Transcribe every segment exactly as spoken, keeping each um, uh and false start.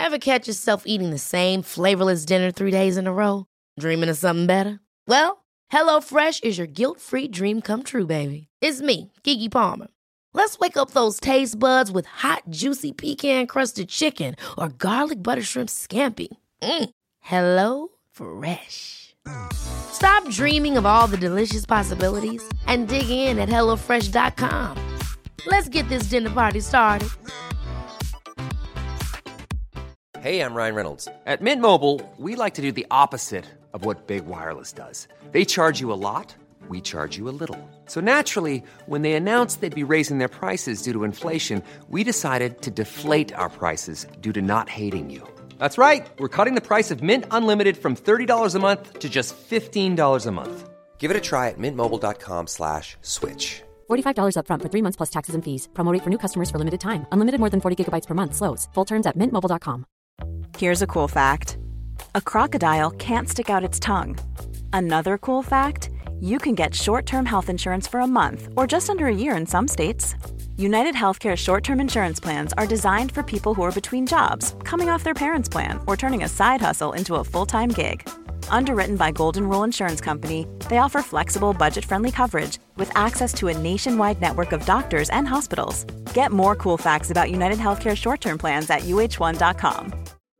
Ever catch yourself eating the same flavorless dinner three days in a row? Dreaming of something better? Well, HelloFresh is your guilt-free dream come true, baby. It's me, Keke Palmer. Let's wake up those taste buds with hot, juicy pecan-crusted chicken or garlic butter shrimp scampi. Mm. Hello Fresh. Stop dreaming of all the delicious possibilities and dig in at hello fresh dot com. Let's get this dinner party started. Hey, I'm Ryan Reynolds. At Mint Mobile, we like to do the opposite of what Big Wireless does. They charge you a lot, we charge you a little. So naturally, when they announced they'd be raising their prices due to inflation, we decided to deflate our prices due to not hating you. That's right. We're cutting the price of Mint Unlimited from thirty dollars a month to just fifteen dollars a month. Give it a try at mintmobile.com slash switch. forty-five dollars up front for three months plus taxes and fees. Promo rate for new customers for limited time. Unlimited more than forty gigabytes per month. Slows full terms at mint mobile dot com. Here's a cool fact. A crocodile can't stick out its tongue. Another cool fact, you can get short-term health insurance for a month or just under a year in some states. United Healthcare short-term insurance plans are designed for people who are between jobs, coming off their parents' plan, or turning a side hustle into a full-time gig. Underwritten by Golden Rule Insurance Company, they offer flexible, budget-friendly coverage with access to a nationwide network of doctors and hospitals. Get more cool facts about United Healthcare short-term plans at u h one dot com.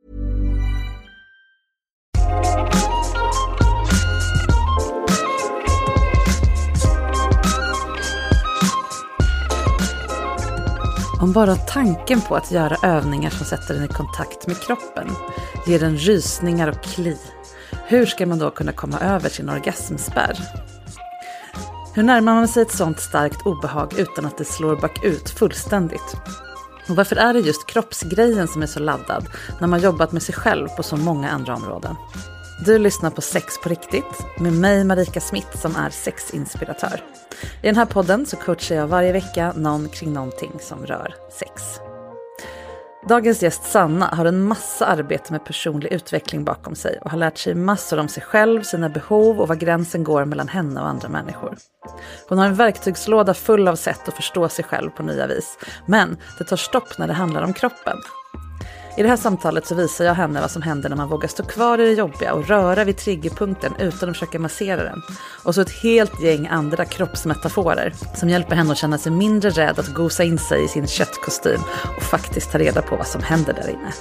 Om bara tanken på att göra övningar som sätter den i kontakt med kroppen ger den rysningar och kli. Hur ska man då kunna komma över sin orgasmspärr? Hur närmar man sig ett sånt starkt obehag utan att det slår bakut fullständigt? Och varför är det just kroppsgrejen som är så laddad när man jobbat med sig själv på så många andra områden? Du lyssnar på Sex på riktigt med mig, Marika Smith, som är sexinspiratör. I den här podden så coachar jag varje vecka någon kring någonting som rör sex. Dagens gäst Sanna har en massa arbete med personlig utveckling bakom sig och har lärt sig massor om sig själv, sina behov och var gränsen går mellan henne och andra människor. Hon har en verktygslåda full av sätt att förstå sig själv på nya vis, men det tar stopp när det handlar om kroppen. I det här samtalet så visar jag henne vad som händer när man vågar stå kvar i det jobbiga och röra vid triggerpunkten utan att försöka massera den. Och så ett helt gäng andra kroppsmetaforer som hjälper henne att känna sig mindre rädd att gosa in sig i sin köttkostym och faktiskt ta reda på vad som händer där inne.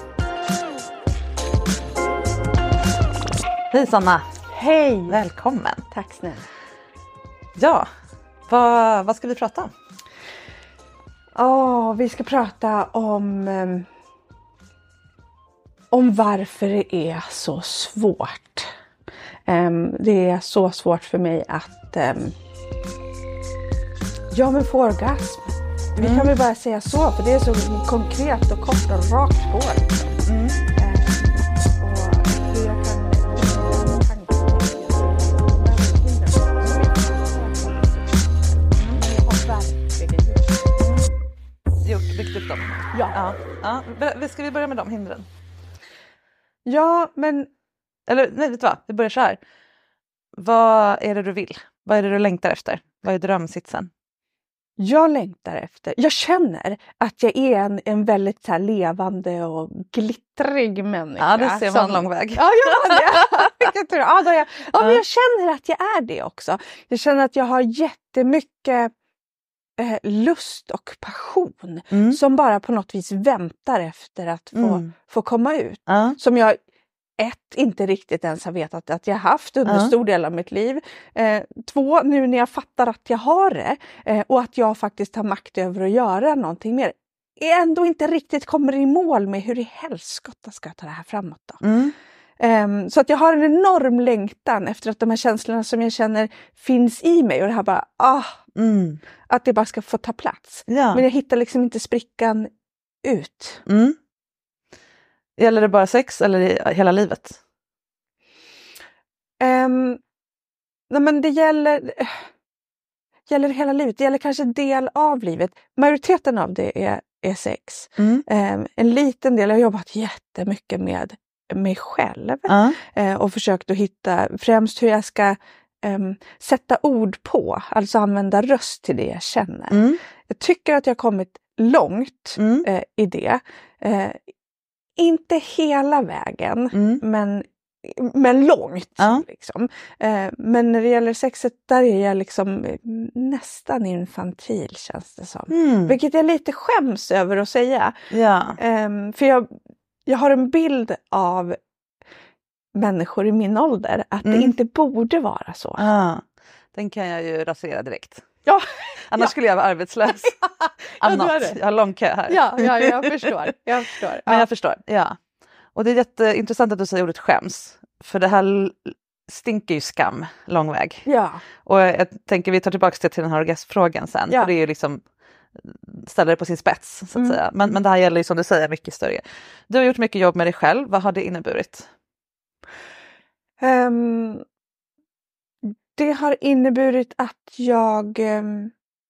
Hej Sanna! Hej! Välkommen! Tack snälla. Ja, vad, vad ska vi prata om? Oh, vi ska prata om... Um... Om varför det är så svårt. Um, det är så svårt för mig att um, ja men få orgasm. Vi mm. kan väl bara säga så, för det är så konkret och kort och rakt på. Mm. Um, och jag kan... Gjort, byggt upp dem. Ja. Ja. Ja. Ska vi börja med de hindren? Ja, men... Eller nej, vet du vad? Vi börjar så här. Vad är det du vill? Vad är det du längtar efter? Vad är drömsitsen? Jag längtar efter... Jag känner att jag är en, en väldigt så här levande och glittrig människa. Ja, det ser man som... lång väg. Ja, ja, ja. jag, tror, ja, då jag, ja, men jag känner att jag är det också. Jag känner att jag har jättemycket... Eh, lust och passion mm. som bara på något vis väntar efter att få, mm. få komma ut. Uh. Som jag ett, inte riktigt ens har vetat att jag haft under uh. stor del av mitt liv. Eh, två, nu när jag fattar att jag har det eh, och att jag faktiskt har makt över att göra någonting mer. Jag ändå inte riktigt kommer i mål med hur i helskotta ska jag ta det här framåt då. Mm. Um, så att jag har en enorm längtan efter att de här känslorna som jag känner finns i mig. Och det här bara, ah, mm. att det bara ska få ta plats. Ja. Men jag hittar liksom inte sprickan ut. Mm. Gäller det bara sex eller i hela livet? Um, nej men det gäller, gäller hela livet. Det gäller kanske en del av livet. Majoriteten av det är, är sex. Mm. Um, en liten del, jag har jobbat jättemycket med mig själv uh. eh, och försökt att hitta främst hur jag ska eh, sätta ord på, alltså använda röst till det jag känner. Mm. Jag tycker att jag har kommit långt mm. eh, i det. Eh, inte hela vägen, Mm. men, men långt. Ja. Liksom. Eh, men när det gäller sexet, där är jag liksom nästan infantil, känns det som. Mm. Vilket jag lite skäms över att säga. Ja. Eh, för jag, jag har en bild av människor i min ålder att Mm. det inte borde vara så. Ah, den kan jag ju rasera direkt. Ja, Annars ja. skulle jag vara arbetslös. Ja, I'm du är not. det. Jag har lång kö här. Ja, ja, jag förstår. Jag förstår. Men Ja. jag förstår, ja. Och det är jätteintressant att du säger ordet skäms. För det här l- stinker ju skam lång väg. Ja. Och jag tänker vi tar tillbaka till, till den här orgasmfrågan sen. Ja. För det är ju liksom ställer det på sin spets så att Mm. säga. Men, men det här gäller ju som du säger mycket större. Du har gjort mycket jobb med dig själv. Vad har det inneburit? Ehm, det har inneburit att jag... ehm,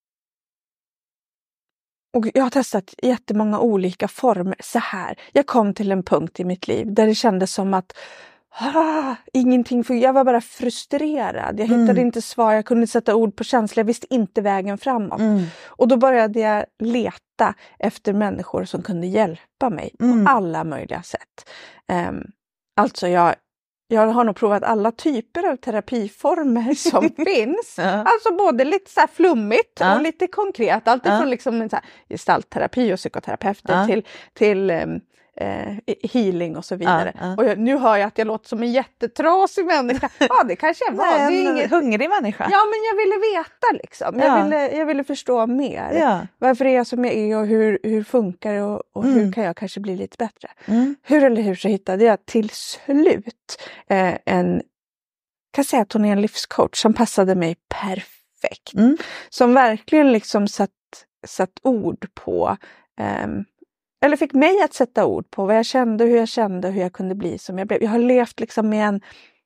och jag har testat jättemånga olika former. Så här. Jag kom till en punkt i mitt liv där det kändes som att ah, ingenting för jag var bara frustrerad. Jag hittade Mm. inte svar, jag kunde inte sätta ord på känslor. Jag visste inte vägen framåt. Mm. Och då började jag leta efter människor som kunde hjälpa mig Mm. på alla möjliga sätt. Um, alltså jag, jag har nog provat alla typer av terapiformer som finns. Ja. Alltså både lite så här flummigt Ja. och lite konkret. Allt Ja. ifrån liksom en så här gestaltterapi och psykoterapeuter Ja. till, till um, eh, healing och så vidare. Ja, ja. Och jag, nu hör jag att jag låter som en jättetrasig människa. Ja, det kanske jag var. Nej, Det är en inget... hungrig människa. Ja, men jag ville veta liksom. Jag, Ja. ville, jag ville förstå mer. Ja. Varför är jag som jag är och hur, hur funkar det och, och Mm. hur kan jag kanske bli lite bättre? Mm. Hur eller hur så hittade jag till slut eh, en, kan säga att hon är en livscoach som passade mig perfekt. Mm. Som verkligen liksom satt, satt ord på, ehm, eller fick mig att sätta ord på vad jag kände, hur jag kände, hur jag kunde bli som jag blev. Jag har levt liksom med en,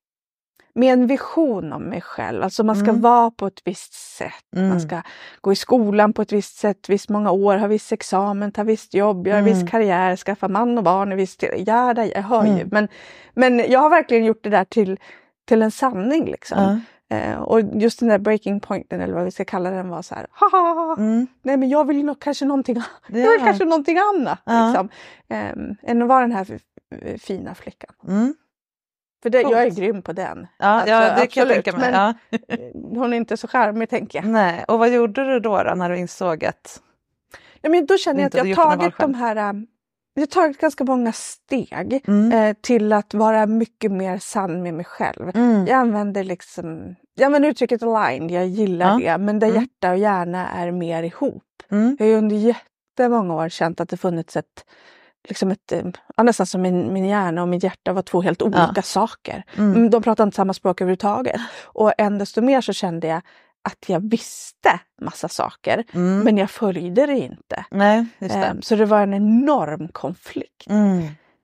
med en vision om mig själv. Alltså man ska Mm. vara på ett visst sätt. Mm. Man ska gå i skolan på ett visst sätt, visst många år, ha viss examen, ta visst jobb, göra Mm. viss karriär, skaffa man och barn i viss tid. Ja, det, jag hör Mm. ju. Men, men jag har verkligen gjort det där till, till en sanning liksom. Ja. Eh, och just den där breaking pointen, eller vad vi ska kalla den, var så här, haha, Mm. nej men jag vill nog kanske någonting, jag Ja. vill kanske någonting annat. Ja. Liksom. Um, än att vara den här f- fina flickan. Mm. För det, Coolt. jag är grym på den. Ja, Alltså, ja, det kan jag absolut, tänka mig. men- Ja. Hon är inte så charmig, tänker jag. Nej. Och vad gjorde du då, då när du insåg att... Nej, men då känner jag att Inte jag gjort har några val tagit de själv. här, um, jag har tagit ganska många steg Mm. eh, till att vara mycket mer sann med mig själv. Mm. Jag använder liksom, jag använder uttrycket aligned, jag gillar Ja. det, men där Mm. hjärta och hjärna är mer ihop. Mm. Jag har ju under jättemånga år känt att det funnits ett, liksom ett, eh, ja, nästan som min, min hjärna och mitt hjärta var två helt olika Ja. saker. Mm. Mm, De pratar inte samma språk överhuvudtaget. Och än desto mer så kände jag att jag visste massa saker, Mm. men jag följde det inte. Nej, just det. Ehm, Så det var en enorm konflikt. Mm.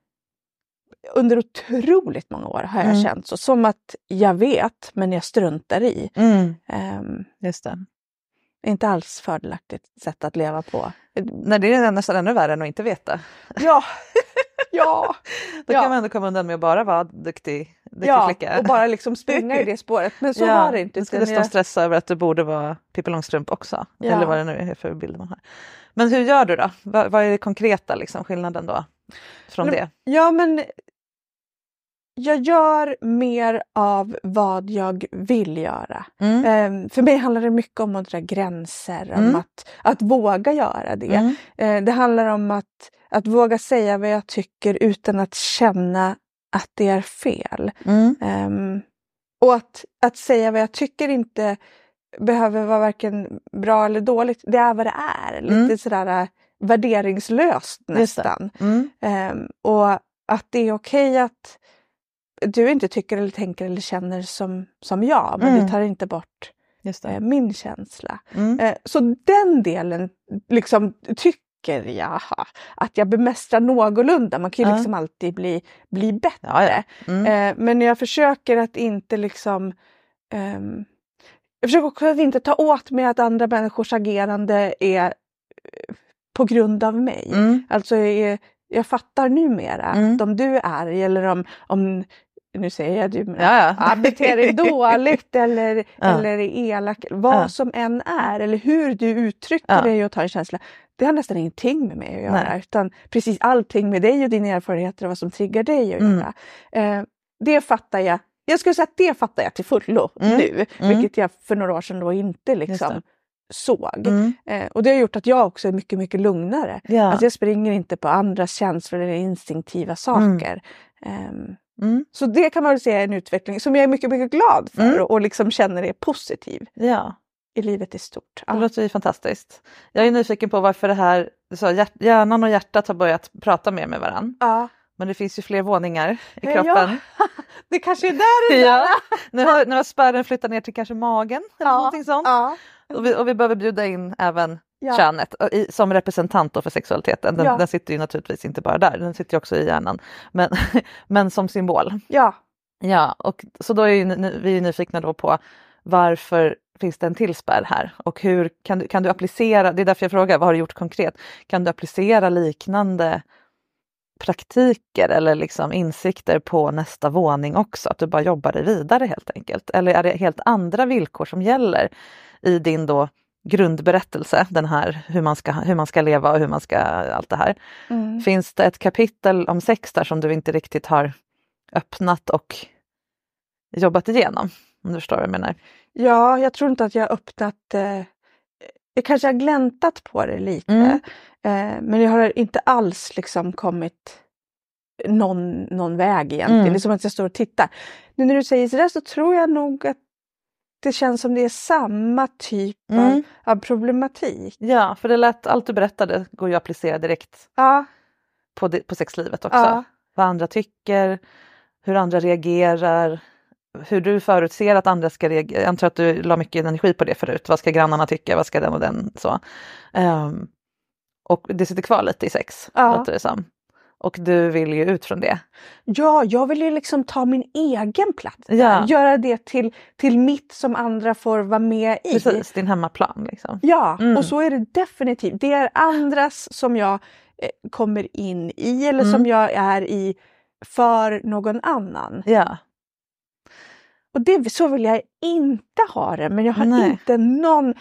Under otroligt många år har jag Mm. känt så. Som att jag vet, men jag struntar i. Mm. Ehm, Just det. inte alls fördelaktigt sätt att leva på. Nej, det är nästan ännu värre än att inte veta. Ja, ja, Då ja. kan man ändå komma undan med att bara vara duktig, duktig ja flicka. och bara liksom springa i det spåret. Men så Ja, var det inte. Du ska utan dessutom jag- stressa över att du borde vara Pippi Långstrump också. Ja. Eller vad det nu är för bild man har. Men hur gör du då? Vad, vad är det konkreta liksom, skillnaden då? Från det? Ja, men jag gör mer av vad jag vill göra. Mm. Ehm, för mig handlar det mycket om att dra gränser, om Mm. att, att våga göra det. Mm. Eh, det handlar om att, att våga säga vad jag tycker utan att känna att det är fel. Mm. Ehm, och att, att säga vad jag tycker inte behöver vara varken bra eller dåligt. Det är vad det är. Lite Mm. sådär äh, värderingslöst Just det. nästan. Mm. Ehm, och att det är okej att du inte tycker eller tänker eller känner som, som jag. Men Mm. det tar inte bort Just eh, det. min känsla. Mm. Eh, så den delen liksom tycker jag att jag bemästrar någorlunda. Man kan ju Ja. liksom alltid bli, bli bättre. Ja, ja. Mm. Eh, men jag försöker att inte liksom ehm, jag försöker också att inte ta åt mig att andra människors agerande är eh, på grund av mig. Mm. Alltså är, jag fattar numera Mm. att om du är arg eller om, om nu säger jag du, men Ja, ja. beter dig dåligt eller, Ja. eller är elak, vad Ja. som än är, eller hur du uttrycker Ja. dig och tar en känsla, det har nästan ingenting med mig att göra, Nej. utan precis allting med dig och dina erfarenheter och vad som triggar dig att Mm. göra. Eh, det fattar jag, jag skulle säga att det fattar jag till fullo Mm. nu, Mm. vilket jag för några år sedan då inte Just liksom det. såg. Mm. Eh, och det har gjort att jag också är mycket, mycket lugnare. Ja. Alltså jag springer inte på andras känslor eller instinktiva saker. Ehm, Mm. så det kan man väl säga är en utveckling som jag är mycket, mycket glad för Mm. och, och liksom känner är positiv Ja. i livet i stort. Det Ja. låter ju fantastiskt. Jag är nyfiken på varför det här, så hjärt, hjärnan och hjärtat har börjat prata mer med varandra. Ja. Men det finns ju fler våningar i Ja. kroppen. Det kanske är där det Ja. där. Nu har, nu har spärren flyttat ner till kanske magen eller Ja. någonting sånt. Ja. Och, vi, och vi behöver bjuda in även Ja. könet och i, som representant då för sexualiteten. Den, Ja. den sitter ju naturligtvis inte bara där, den sitter ju också i hjärnan. Men, men som symbol. Ja. Ja, och så då är ju, ny- vi är nyfikna då på varför finns det en till spärr här? Och hur kan du, kan du applicera, det är därför jag frågar, vad har du gjort konkret? Kan du applicera liknande praktiker eller liksom insikter på nästa våning också? Att du bara jobbar dig vidare helt enkelt? Eller är det helt andra villkor som gäller i din då grundberättelse, den här hur man ska, hur man ska leva och hur man ska, allt det här. Mm. Finns det ett kapitel om sex där som du inte riktigt har öppnat och jobbat igenom? Om du förstår vad jag menar. Ja, jag tror inte att jag har öppnat... Eh, jag kanske har gläntat på det lite. Mm. Eh, men jag har inte alls liksom kommit någon, någon väg egentligen. Mm. Det är som att jag står och tittar. Nu när du säger sådär så tror jag nog att det känns som det är samma typ Mm. av, av problematik. Ja, för det lät, allt du berättade går ju att applicera direkt Ja, på, det, på sexlivet också. ja, Vad andra tycker, hur andra reagerar, hur du förutser att andra ska reagera. Jag antar att du la mycket energi på det förut. Vad ska grannarna tycka, vad ska den och den så. Ehm, och det sitter kvar lite i sex, Ja. låter det som. Och du vill ju ut från det. ja, jag vill ju liksom ta min egen plats. där. Ja. Göra det till, till mitt som andra får vara med i. Precis, din hemmaplan liksom. Ja, Mm. och så är det definitivt. Det är andras som jag eh, kommer in i eller Mm. som jag är i för någon annan. Ja. Och det, så vill jag inte ha det, men jag har Nej. inte någon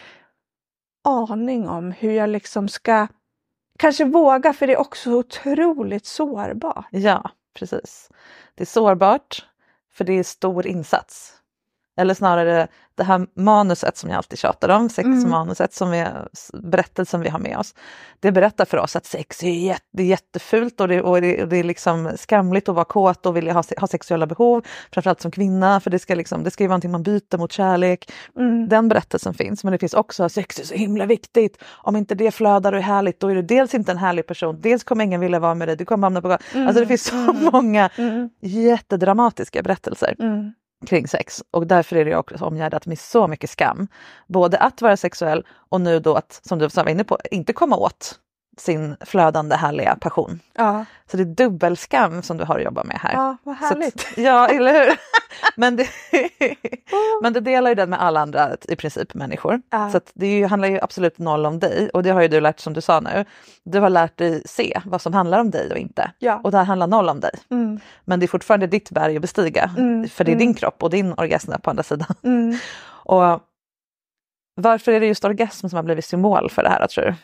aning om hur jag liksom ska kanske våga, för det är också otroligt sårbart. Ja, precis. Det är sårbart för det är stor insats. Eller snarare det här manuset som jag alltid tjatar om, sexmanuset, som vi, berättelsen vi har med oss. Det berättar för oss att sex är, jätte, det är jättefult och det, och, det, och det är liksom skamligt att vara kåt och vilja ha, ha sexuella behov, framförallt som kvinna, för det ska, liksom, det ska ju vara någonting man byter mot kärlek. Mm. Den berättelsen finns, men det finns också att sex är så himla viktigt. Om inte det flödar och är härligt, då är du dels inte en härlig person, dels kommer ingen vilja vara med dig, du kommer hamna på gatan. Mm. Alltså det finns så Mm. många Mm. jättedramatiska berättelser Mm. kring sex, och därför är det också omgärdat med så mycket skam. Både att vara sexuell och nu då att, som du var inne på, inte komma åt sin flödande härliga passion. Ja. Så det är dubbelskam som du har att jobba med här. Ja, vad Så härligt. att, ja, eller hur? men, det, men det delar ju den med alla andra i princip människor. Ja. Så att det är ju, handlar ju absolut noll om dig, och det har ju du lärt, som du sa nu. Du har lärt dig se vad som handlar om dig och inte. Ja. Och det här handlar noll om dig. Mm. Men det är fortfarande ditt berg att bestiga. Mm, För det är mm. din kropp och din orgasm på andra sidan. Mm. Och varför är det just orgasm som har blivit symbol för det här, tror du?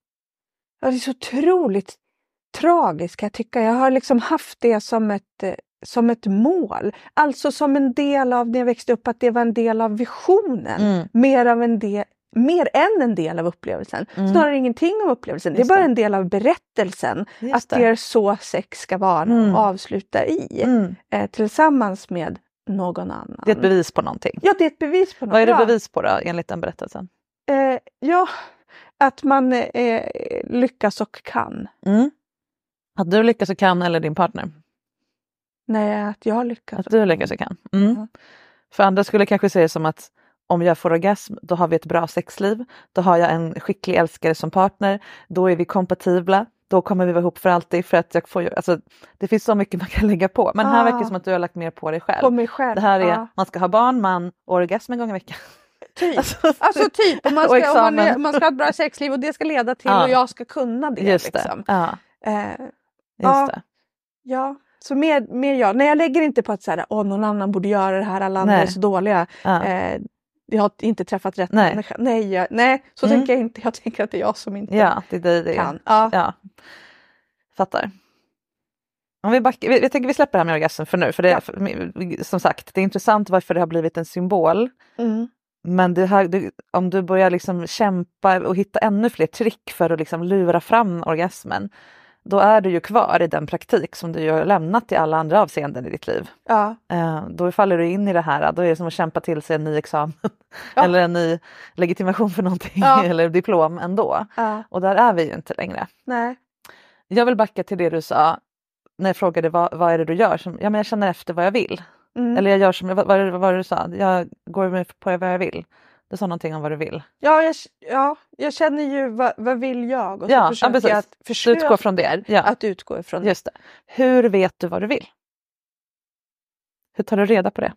Ja, det är så otroligt tragiskt, kan jag tycka. Jag har liksom haft det som ett, eh, som ett mål. Alltså som en del av, när jag växte upp, att det var en del av visionen. Mm. Mer av en del, mer än en del av upplevelsen. Mm. Snarare ingenting om upplevelsen. Just det är bara det. en del av berättelsen. Just att det. det är så sex ska vara Mm. och avsluta i. Mm. Eh, tillsammans med någon annan. Det är ett bevis på någonting. Ja, det är ett bevis på något. Vad är det Ja. bevis på då, enligt den berättelsen? Eh, ja, att man eh, lyckas och kan. Mm. Att du lyckas och kan, eller din partner? Nej, att jag lyckas. Att du lyckas och kan. Mm. Mm. För andra skulle kanske säga som att om jag får orgasm, då har vi ett bra sexliv. Då har jag en skicklig älskare som partner. Då är vi kompatibla. Då kommer vi vara ihop för alltid. För att jag får ju, alltså, det finns så mycket man kan lägga på. Men här Ah. verkar det som att du har lagt mer på dig själv. På mig själv. Det här är, Ja. man ska ha barn, man och orgasm en gång i veckan. Typ. Alltså, Alltså typ, om man, och ska, om man, är, examen. man ska ha ett bra sexliv och det ska leda till Ja. och jag ska kunna det. Just liksom. det. Ja, Eh, just Ja. det. ja, så mer, mer jag. Nej, jag lägger inte på att så här, åh, någon annan borde göra det här, alla andra Nej. är så dåliga. Ja. Eh, jag har inte träffat rätt Nej. människa. Nej, jag, nej så Mm. tänker jag inte. Jag tänker att det är jag som inte Ja, det är det det är. kan. Ja. Ja. Fattar. Om vi, backar, vi, jag tänker vi släpper det här med orgasm för nu. För det, Ja. för, som sagt, det är intressant varför det har blivit en symbol. Mm. Men det här, det, om du börjar liksom kämpa och hitta ännu fler trick för att liksom lura fram orgasmen. Då är du ju kvar i den praktik som du ju har lämnat i alla andra avseenden i ditt liv. Ja. Eh, då faller du in i det här. Då är det som att kämpa till sig en ny examen. Ja. Eller en ny legitimation för någonting. Ja. Eller diplom ändå. Ja. Och där är vi ju inte längre. Nej. Jag vill backa till det du sa. När jag frågade vad, vad är det du gör? Som, ja, men jag känner efter vad jag vill. Mm. Eller jag gör som, vad, vad, vad var det du sa? Jag går med på vad jag vill. Du sa någonting om vad du vill. Ja, jag, ja, jag känner ju vad, vad vill jag och så Ja, försöker ja, precis. jag att försöka Utgå från det. Ja. att utgå ifrån det. Just det. Hur vet du vad du vill? Hur tar du reda på det?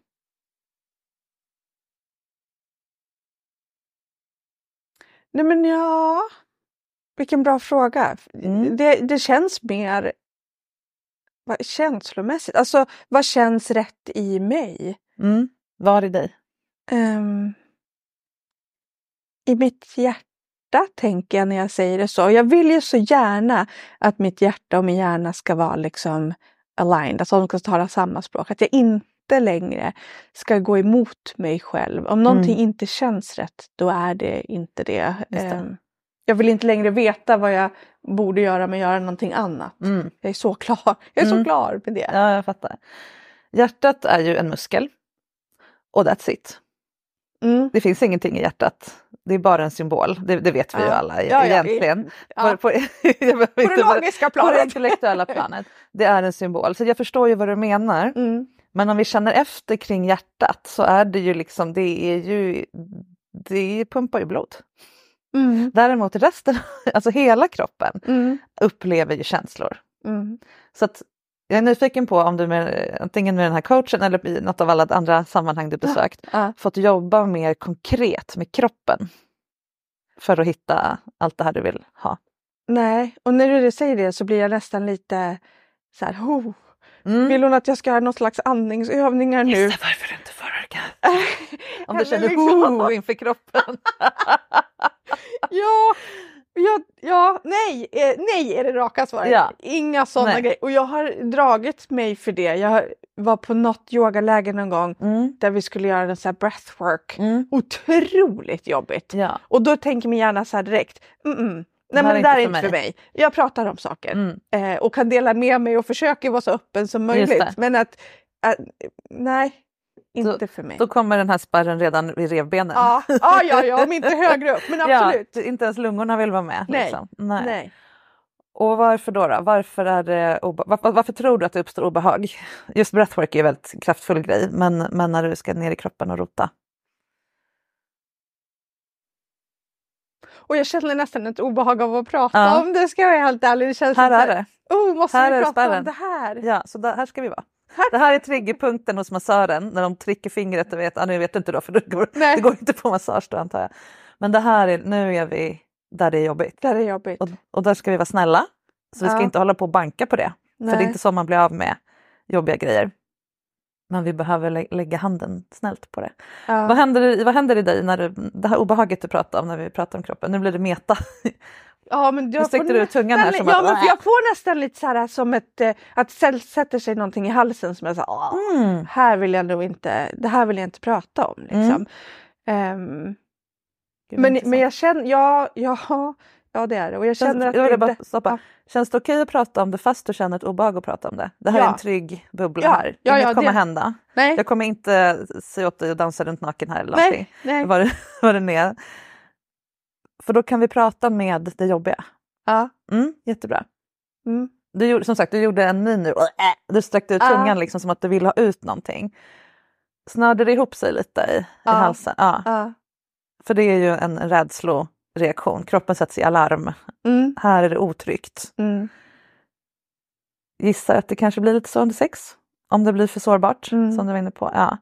Nej men ja, vilken bra fråga. Mm. Det, det känns mer vad, känslomässigt. Alltså vad känns rätt i mig? Mm. Var i dig? Um, I mitt hjärta tänker jag när jag säger det så. Jag vill ju så gärna att mitt hjärta och min hjärna ska vara liksom aligned. Att de ska tala samma språk. Att jag inte längre ska gå emot mig själv. Om någonting Mm. inte känns rätt, då är det inte det. Just det. Um, jag vill inte längre veta vad jag borde göra men göra någonting annat. Mm. Jag är så klar. Jag är Mm. så klar med det. Ja, jag fattar. Hjärtat är ju en muskel. Och that's it. Mm. Det finns ingenting i hjärtat. Det är bara en symbol. Det, det vet vi Ja. ju alla Ja, ja. egentligen. Ja. På, på, jag behöver På inte det vara- logiska på det planet. intellektuella planet. Det är en symbol. Så jag förstår ju vad du menar. Mm. Men om vi känner efter kring hjärtat så är det ju liksom, det är ju, det pumpar ju blod. Mm. Däremot resten, alltså hela kroppen Mm. upplever ju känslor. Mm. Så att jag är nyfiken på om du med, antingen med den här coachen eller i något av alla andra sammanhang du besökt Ja. fått jobba mer konkret med kroppen för att hitta allt det här du vill ha. Nej, och när du säger det så blir jag nästan lite så här, oh. Mm. Vill hon att jag ska göra något slags andningsövningar nu? Just det, varför du inte får orgasm. Om du Eller känner liksom- oh inför kroppen. Ja, ja, ja, nej, eh, nej är det raka svaret. Ja. Inga sådana Nej. grejer. Och jag har dragit mig för det. Jag var på något yogaläger någon gång Mm. där vi skulle göra en sån här breathwork. Mm. Otroligt jobbigt. Ja. Och då tänker min hjärna så här direkt, mm-mm. Det Nej här men är det där inte är för inte för mig. mig. Jag pratar om saker. Mm. Eh, och kan dela med mig och försöker vara så öppen som möjligt. det. Men att, att, nej, inte för mig. Då kommer den här spärren redan vid revbenen. Ja, ja, ja, ja, om inte högre upp. Men absolut. Ja, inte ens lungorna vill vara med. Nej. Liksom. Nej. Nej. Och varför då? då? Varför, är det obe- varför, varför tror du att det uppstår obehag? Just breathwork är en väldigt kraftfull grej, men, men när du ska ner i kroppen och rota. Och jag känner nästan ett obehag av att prata Ja. om det, ska jag vara helt ärlig. Det känns Här inte, är det. Oh, måste Här vi är prata spärren. om det här? Ja, så där, här ska vi vara. Det här är triggerpunkten hos massören när de trycker fingret och vet, ah, nu vet du inte då för det går, Nej. det går inte på massage då antar jag. Men det här är, nu är vi där det är jobbigt. Det här är jobbigt. Och, och där ska vi vara snälla. Så vi ska Ja. inte hålla på och banka på det. För Nej. det är inte så man blir av med jobbiga grejer. Men vi behöver lä- lägga handen snällt på det. Ja. Vad, händer, i- vad händer i dig när du, det här obehaget du pratar om när vi pratar om kroppen? Nu blir det meta. Ja, men Nu jag sträckte får du ut tungan här nästan- som ja, att- men för jag får nästan lite så här som ett, eh, att säl- sätter sig någonting i halsen som jag sa, Mm. här vill jag nog inte, det här vill jag inte prata om liksom. Ehm, Gud, men, intressant. men jag känner, ja, ja, ja det är det. Och jag känner Känns, att jag det vill bara inte- stoppa. ja. Känns det okej att prata om det fast du känner ett obehag att prata om det? Det här Ja. är en trygg bubbla Ja. här. Ja, Inget ja, kommer det- hända. Nej, Jag kommer inte säga åt dig att dansa runt naken här eller någonting. nej, nej. Vad det, vad det är. För då kan vi prata med det jobbiga. Ja. Mm, jättebra. Mm. Du gjorde, som sagt, du gjorde en min nu. Du sträckte ut Ja. tungan liksom som att du ville ha ut någonting. Snörde det ihop sig lite i, Ja. i halsen? Ja. Ja. För det är ju en rädsloreaktion. Kroppen sätts i alarm. Mm. Här är det otryggt. Mm. Gissar att det kanske blir lite så under sex. Om det blir för sårbart, Mm. som du var inne på. Ja.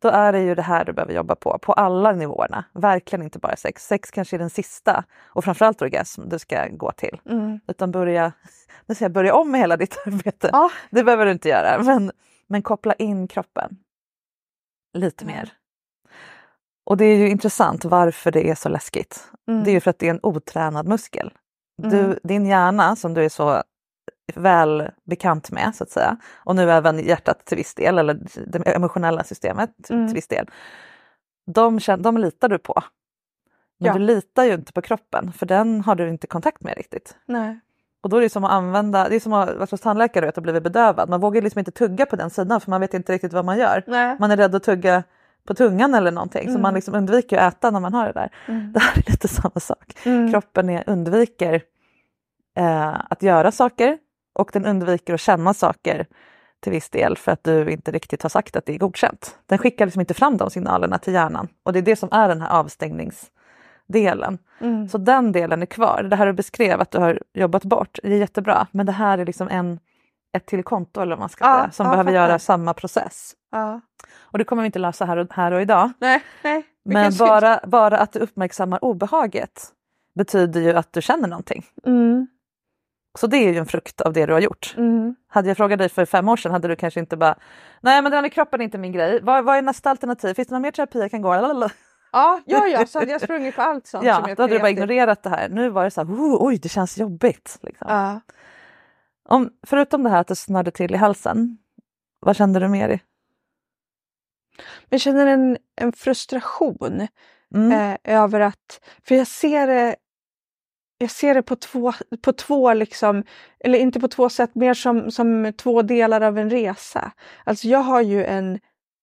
då är det ju det här du behöver jobba på. På alla nivåerna. Verkligen inte bara sex. Sex kanske är den sista. Och framförallt orgasm du ska gå till. Mm. Utan börja, nu ska jag börja om med hela ditt arbete. Ja. Det behöver du inte göra. Men, men koppla in kroppen. Lite Mm. mer. Och det är ju intressant varför det är så läskigt. Mm. Det är ju för att det är en otränad muskel. Mm. Du, din hjärna som du är så väl bekant med så att säga. Och nu även hjärtat till viss del. Eller det emotionella systemet Mm. till viss del. De, de litar du på. Men Ja. du litar ju inte på kroppen. För den har du inte kontakt med riktigt. Nej. Och då är det som att använda, det är som att vara hos tandläkare och att bli bedövad. Man vågar liksom inte tugga på den sidan för man vet inte riktigt vad man gör. Nej. Man är rädd att tugga på tungan eller någonting. Mm. Så man liksom undviker att äta när man har det där. Mm. Det här är lite samma sak. Mm. Kroppen är, undviker eh, att göra saker. Och den undviker att känna saker till viss del. För att du inte riktigt har sagt att det är godkänt. Den skickar liksom inte fram de signalerna till hjärnan. Och det är det som är den här avstängningsdelen. Mm. Så den delen är kvar. Det här du beskrev att du har jobbat bort. Det är jättebra. Men det här är liksom en, ett till konto eller vad man ska Ja, säga. Som ja, behöver fattar. göra samma process. Ja. Och det kommer vi inte lösa här och, här och idag. Nej, nej. Vi Men kanske- bara, bara att du uppmärksammar obehaget betyder ju att du känner någonting. Mm. Så det är ju en frukt av det du har gjort. Mm. Hade jag frågat dig för fem år sedan hade du kanske inte bara nej men det där med kroppen är inte min grej. Vad, vad är nästa alternativ? Finns det någon mer terapi jag kan gå? Lalalala. Ja, ja, ja, så hade jag sprungit på allt sånt Ja, som är då hade du bara kreativt. ignorerat det här. Nu var det så här, oh, oj det känns jobbigt. Liksom. Ja. Om, förutom det här att det snörde till i halsen, vad kände du mer i? Jag känner en, en frustration Mm. eh, över att, för jag ser det jag ser det på två, på två liksom, eller inte på två sätt, mer som, som två delar av en resa. Alltså jag har ju en,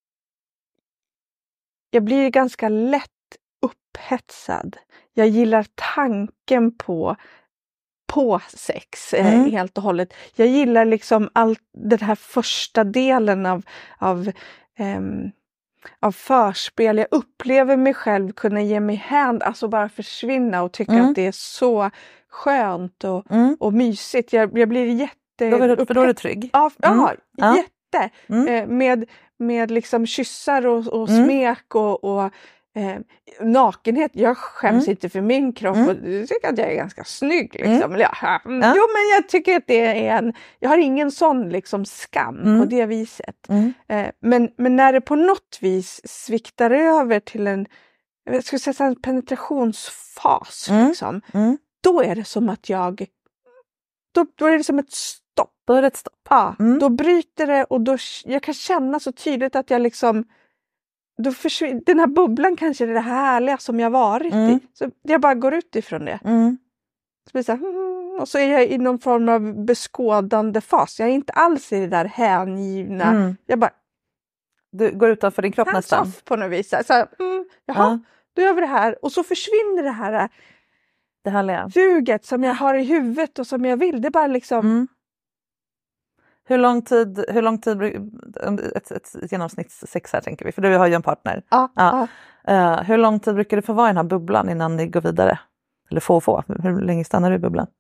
jag blir ganska lätt upphetsad. Jag gillar tanken på på sex eh, Mm. helt och hållet. Jag gillar liksom allt den här första delen av av ehm, av förspel. Jag upplever mig själv kunna ge mig hän, alltså bara försvinna och tycka Mm. att det är så skönt och, Mm. och mysigt. Jag, jag blir jätte... Då är du, för då är du trygg. Ja, ja, Mm. Ja. jätte. Mm. Eh, med, med liksom kyssar och, och Mm. smek och, och eh, nakenhet. Jag skäms Mm. inte för min kropp Mm. och jag tycker att jag är ganska snygg. Liksom. Mm. Eller, ja, mm, Ja. Jo, men jag tycker att det är en... Jag har ingen sån liksom skam Mm. på det viset. Mm. Eh, men, men när det på något vis sviktar över till en, jag skulle säga en penetrationsfas, Mm. liksom, Mm. då är det som att jag, då, då är det som ett stopp. Då är det ett stopp. Ja, Mm. Då bryter det och då, jag kan känna så tydligt att jag liksom, då försvinner, den här bubblan kanske är det härliga som jag varit Mm. i. Så jag bara går ut ifrån det. Mm. Så blir det så här, mm, och så är jag i någon form av beskådande fas. Jag är inte alls i det där hängivna. Mm. Jag bara, Du går utanför din kropp hands nästan. off på något vis. Så här, mm, jaha, då gör vi det här. Och så försvinner det här Det härliga. suget som jag har i huvudet och som jag vill. Det är bara liksom... Mm. Hur lång tid, hur lång tid ett, ett, ett genomsnittssex här tänker vi, för du har ju en partner. Ja, Ja. ja. Uh, hur lång tid brukar det få vara i den här bubblan innan ni går vidare? Eller få få, hur länge stannar du i bubblan?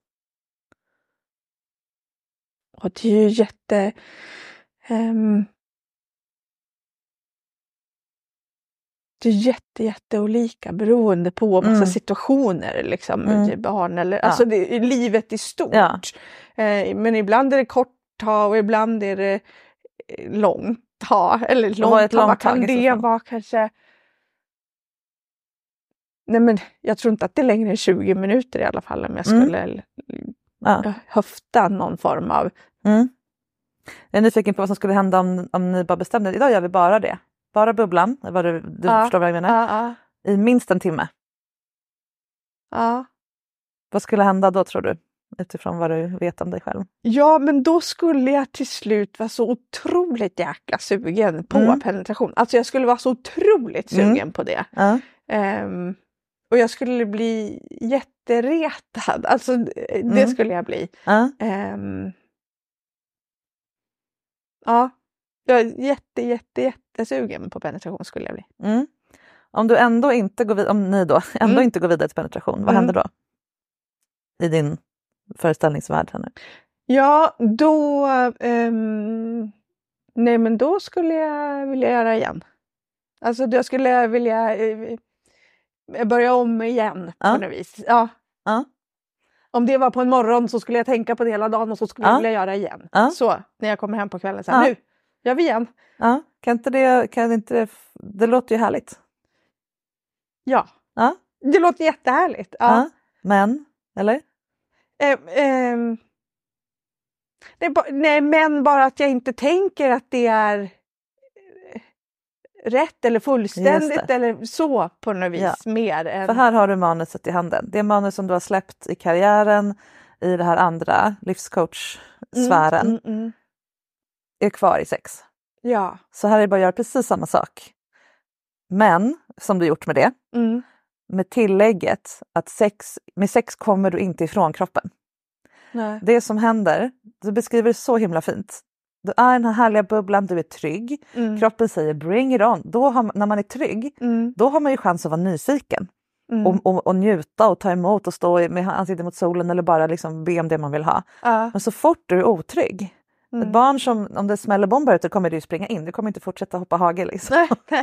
Och det är ju jätte... ehm, det är jätte, jätte olika beroende på massa Mm. situationer. Liksom, Mm. med barn eller... Ja. Alltså det är livet i stort. Ja. Eh, men ibland är det kort tag och ibland är det eh, långt tag. Eller vad är långt ett tag, långt vad kan tag i så det fall? vara kanske? Nej men jag tror inte att det är längre än tjugo minuter i alla fall om jag Mm. skulle Ja. höfta någon form av... Mm. Jag är nyfiken på vad som skulle hända om, om ni bara bestämde, idag gör vi bara det. Bara bubblan, vad du, du Ja. förstår vad jag menar. Ja, ja, I minst en timme. ja. Vad skulle hända då tror du? Utifrån vad du vet om dig själv. Ja, men då skulle jag till slut vara så otroligt jäkla sugen på Mm. penetration. Alltså jag skulle vara så otroligt sugen Mm. på det. Ja. Ehm, och jag skulle bli jätteretad. Alltså det Mm. skulle jag bli. Ja. Ehm, ja, jag är jätte, jätte, jättesugen på penetration skulle jag bli. Mm. Om du ändå inte går vidare, om ni då ändå Mm. inte går vidare till penetration, vad Mm. händer då? I din föreställningsvärld här nu. Ja, då... ehm, nej, men då skulle jag vilja göra igen. Alltså jag skulle vilja eh, börja om igen Ja. på något vis. Ja. Ja. Om det var på en morgon så skulle jag tänka på det hela dagen och så skulle Ja. jag vilja göra igen. Ja. Så, när jag kommer hem på kvällen. Så här, Ja. nu gör vi igen. Ja. Kan inte det, kan inte det, det låter ju härligt. Ja, Ja. det låter jättehärligt. Ja. Ja. Men, eller? Eh, ehm, det är ba- nej, men bara att jag inte tänker att det är eh, rätt eller fullständigt Just det. eller så på något vis Ja. mer än... För här har du manuset i handen. Det är manus som du har släppt i karriären, i det här andra livscoach-sfären, Mm, mm, mm. är kvar i sex. Ja. Så här är det bara att göra precis samma sak. Men, som du gjort med det, Mm. med tillägget att sex, med sex kommer du inte ifrån kroppen. Nej. Det som händer, du beskriver det så himla fint. Du är i den här härliga bubblan, du är trygg. Mm. Kroppen säger bring it on. Då har, när man är trygg, Mm. då har man ju chans att vara nyfiken. Mm. Och, och, och njuta och ta emot och stå med ansiktet mot solen eller bara liksom be om det man vill ha. Ja. Men så fort du är otrygg, Mm. ett barn som, om det smäller bomber ute kommer du springa in. Du kommer inte fortsätta hoppa hage liksom. Nej, nej.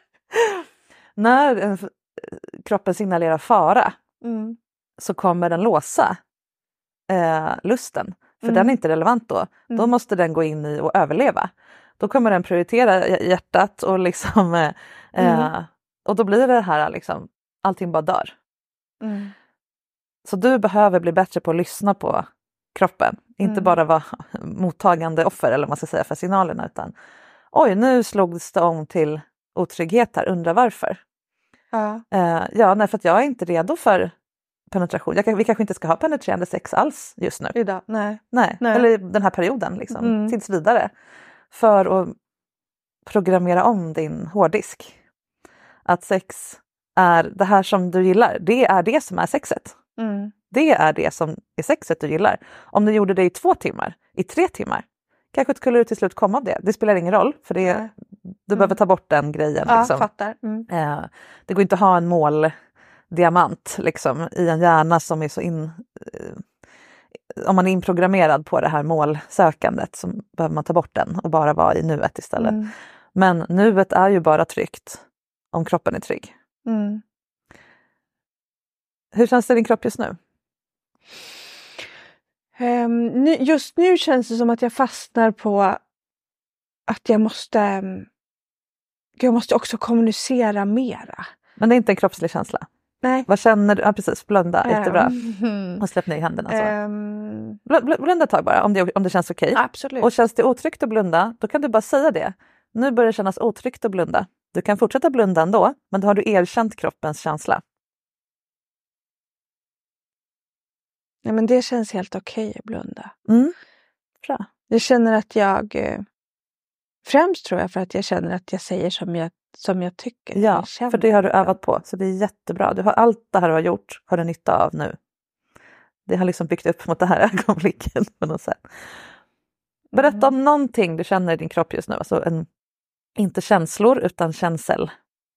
När en, kroppen signalerar fara Mm. så kommer den låsa eh, lusten. För Mm. den är inte relevant då. Då Mm. måste den gå in i och överleva. Då kommer den prioritera hjärtat och liksom eh, Mm. eh, och då blir det här liksom, allting bara dör. Mm. Så du behöver bli bättre på att lyssna på kroppen. Inte Mm. bara vara mottagande offer eller vad man ska säga för signalerna, utan oj, nu slogs det om till otrygghet här, undrar varför. Ja. Eh, ja, nej, för att jag är inte redo för penetration. Jag, kan- vi kanske inte ska ha penetrerande sex alls just nu. Idag. Nej. Nej, Nej. eller den här perioden liksom, Mm. tills vidare. För att programmera om din hårddisk. Att sex är det här som du gillar. Det är det som är sexet. Mm. Det är det som är sexet du gillar. Om du gjorde det i två timmar, i tre timmar, kanske skulle du till slut komma av det. Det spelar ingen roll, för det, Nej. du behöver ta bort den grejen. Ja, Liksom. fattar. Mm. Eh, det går inte att ha en måldiamant liksom, i en hjärna som är så in... Eh, om man är inprogrammerad på det här målsökandet så behöver man ta bort den och bara vara i nuet istället. Mm. Men nuet är ju bara tryggt om kroppen är trygg. Mm. Hur känns det i din kropp just nu? Ehm, nu, just nu känns det som att jag fastnar på att jag måste ehm, jag måste också kommunicera mera. Men det är inte en kroppslig känsla. Nej. Vad känner du? Ja, precis, blunda, jättebra. Mm. Och släpp ner händerna. Så. Ehm, Bl- bl- blunda ett tag bara om det, om det känns okej. absolut. Och känns det otryggt att blunda, då kan du bara säga det. Nu börjar det kännas otryggt att blunda. Du kan fortsätta blunda ändå, men då har du erkänt kroppens känsla. Nej, men det känns helt okej att blunda. Mm. Bra. Jag känner att jag eh, främst tror jag för att jag känner att jag säger som jag, som jag tycker. Ja, jag känner. för det har du övat på, så det är jättebra. Du har allt det här du har gjort, har du nytta av nu. Det har liksom byggt upp mot det här ögonblicket på något sätt. Berätta om någonting du känner i din kropp just nu. Alltså en, inte känslor utan känsel.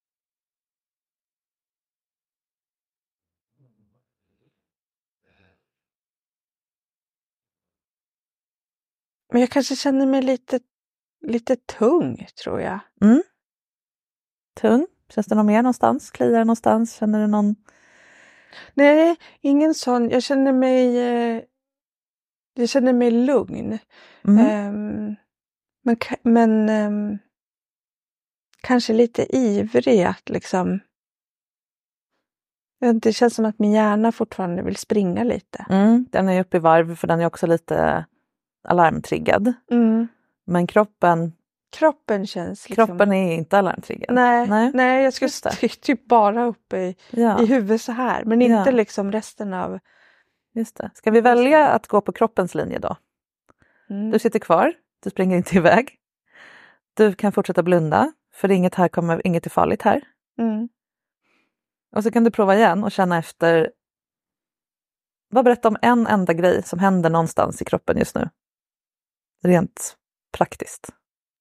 Men jag kanske känner mig lite, lite tung, tror jag. Mm. Tung. Känns det någon mer någonstans? Kliar det någonstans? Känner du någon? Nej, ingen sån. Jag känner mig, eh, jag känner mig lugn. Mm. Ehm, men ka- men ehm, kanske lite ivrig att liksom... Jag vet inte, det känns som att min hjärna fortfarande vill springa lite. Mm. Den är uppe i varv för den är också lite alarmtriggad. Mm. Men kroppen, Kroppen känns liksom... kroppen är inte alarmtriggad. Nej, Nej. nej, jag ska Just det. ty- typ bara uppe i, Ja, i huvudet så här. Men inte Ja. liksom resten av... just det. Ska vi välja att gå på kroppens linje då? Mm. Du sitter kvar, du springer inte iväg. Du kan fortsätta blunda, för inget, här kommer, inget är farligt här. Mm. Och så kan du prova igen och känna efter. Bara berätta om en enda grej som händer någonstans i kroppen just nu. Rent praktiskt.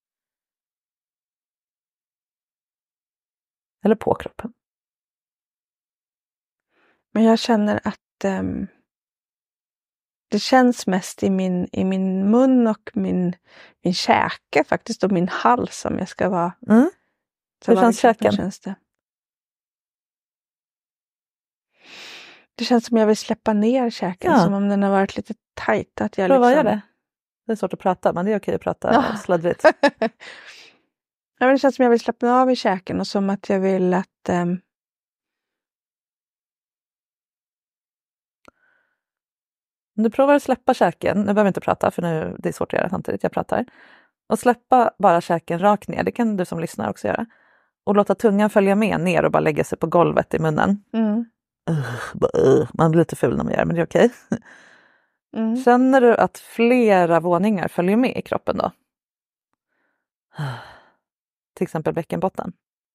Eller på kroppen. Men jag känner att ehm, det känns mest i min, i min mun och min, min käke faktiskt och min hals om jag ska vara Mm. Hur känns käken? Känns det? det känns som jag vill släppa ner käken. Ja. Som om den har varit lite tajt. Att jag Prova liksom... göra det. Det är svårt att prata, men det är okej att prata ja. sladdrigt. Ja, men det känns som jag vill släppa av i käken. Och som att jag vill att... Um... Du provar att släppa käken. Nu behöver jag inte prata, för nu det är svårt att göra samtidigt. Jag pratar. Och släppa bara käken rakt ner. Det kan du som lyssnar också göra. Och låta tungan följa med ner och bara lägga sig på golvet i munnen. Mm. Uh, uh, man blir lite ful när man gör det, men det är okej. Mm. Känner du att flera våningar följer med i kroppen då? Uh, till exempel bäckenbotten.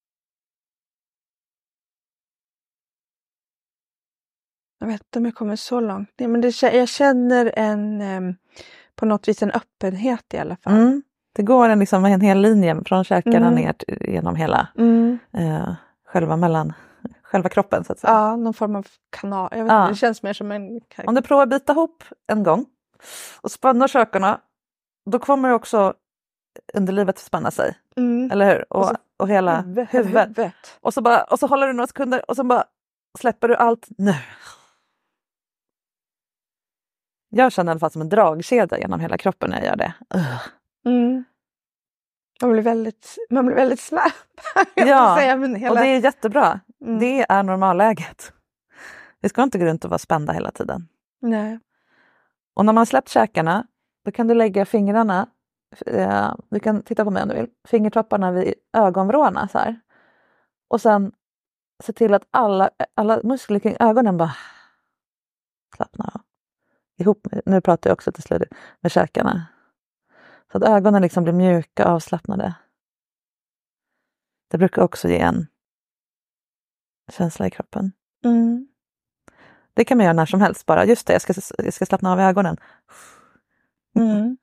Jag vet inte om jag kommer så långt. Nej, men det, jag känner en um, på något vis en öppenhet i alla fall. Mm. Det går en, liksom, en hel linje från käkarna mm. ner till, genom hela mm. uh, själva mellan själva kroppen så att säga. Ja, någon form av kanal. Jag vet ja. inte, det känns mer som en... Om du provar att bita ihop en gång och spänna käkarna, då kommer också underlivet spänna sig. Mm. Eller hur? Och, och, så, och hela huvud, huvudet. huvudet. Och så, bara, och så håller du några sekunder och så bara släpper du allt nu. Jag känner i alla fall som en dragkedja genom hela kroppen när jag gör det. Mm. Man blir väldigt, man blir väldigt slapp. Ja, säga, men hela... och det är jättebra. Mm. Det är normalläget. Vi ska inte gå runt och vara spända hela tiden. Nej. Och när man släppt käkarna, då kan du lägga fingrarna, eh, du kan titta på mig om du vill, fingertopparna vid ögonvrårna så här. Och sen se till att alla, alla muskler kring ögonen bara slappnar av. Ihop med, nu pratar jag också till slut med käkarna. Så att ögonen liksom blir mjuka och avslappnade. Det brukar också ge en känsla i kroppen. Mm. Det kan man göra när som helst bara. Just det, jag ska, jag ska slappna av ögonen. Mm.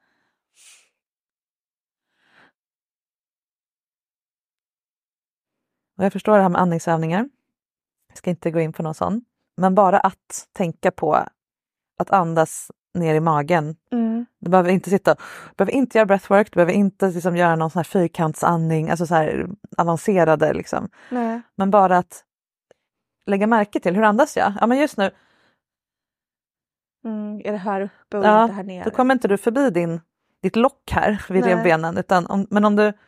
Och jag förstår det här med andningsövningar. Jag ska inte gå in på någon sån. Men bara att tänka på att andas ner i magen. Mm. Du behöver inte sitta, du behöver inte göra breathwork, du behöver inte liksom göra någon sån här fyrkantsandning, alltså så här avancerade liksom. Nej. Men bara att lägga märke till, hur andas jag? Ja, men just nu. Mm, är det här uppe och ja, inte här nere? Då kommer inte du förbi din, ditt lock här vid Nej. revbenen, utan om, men om du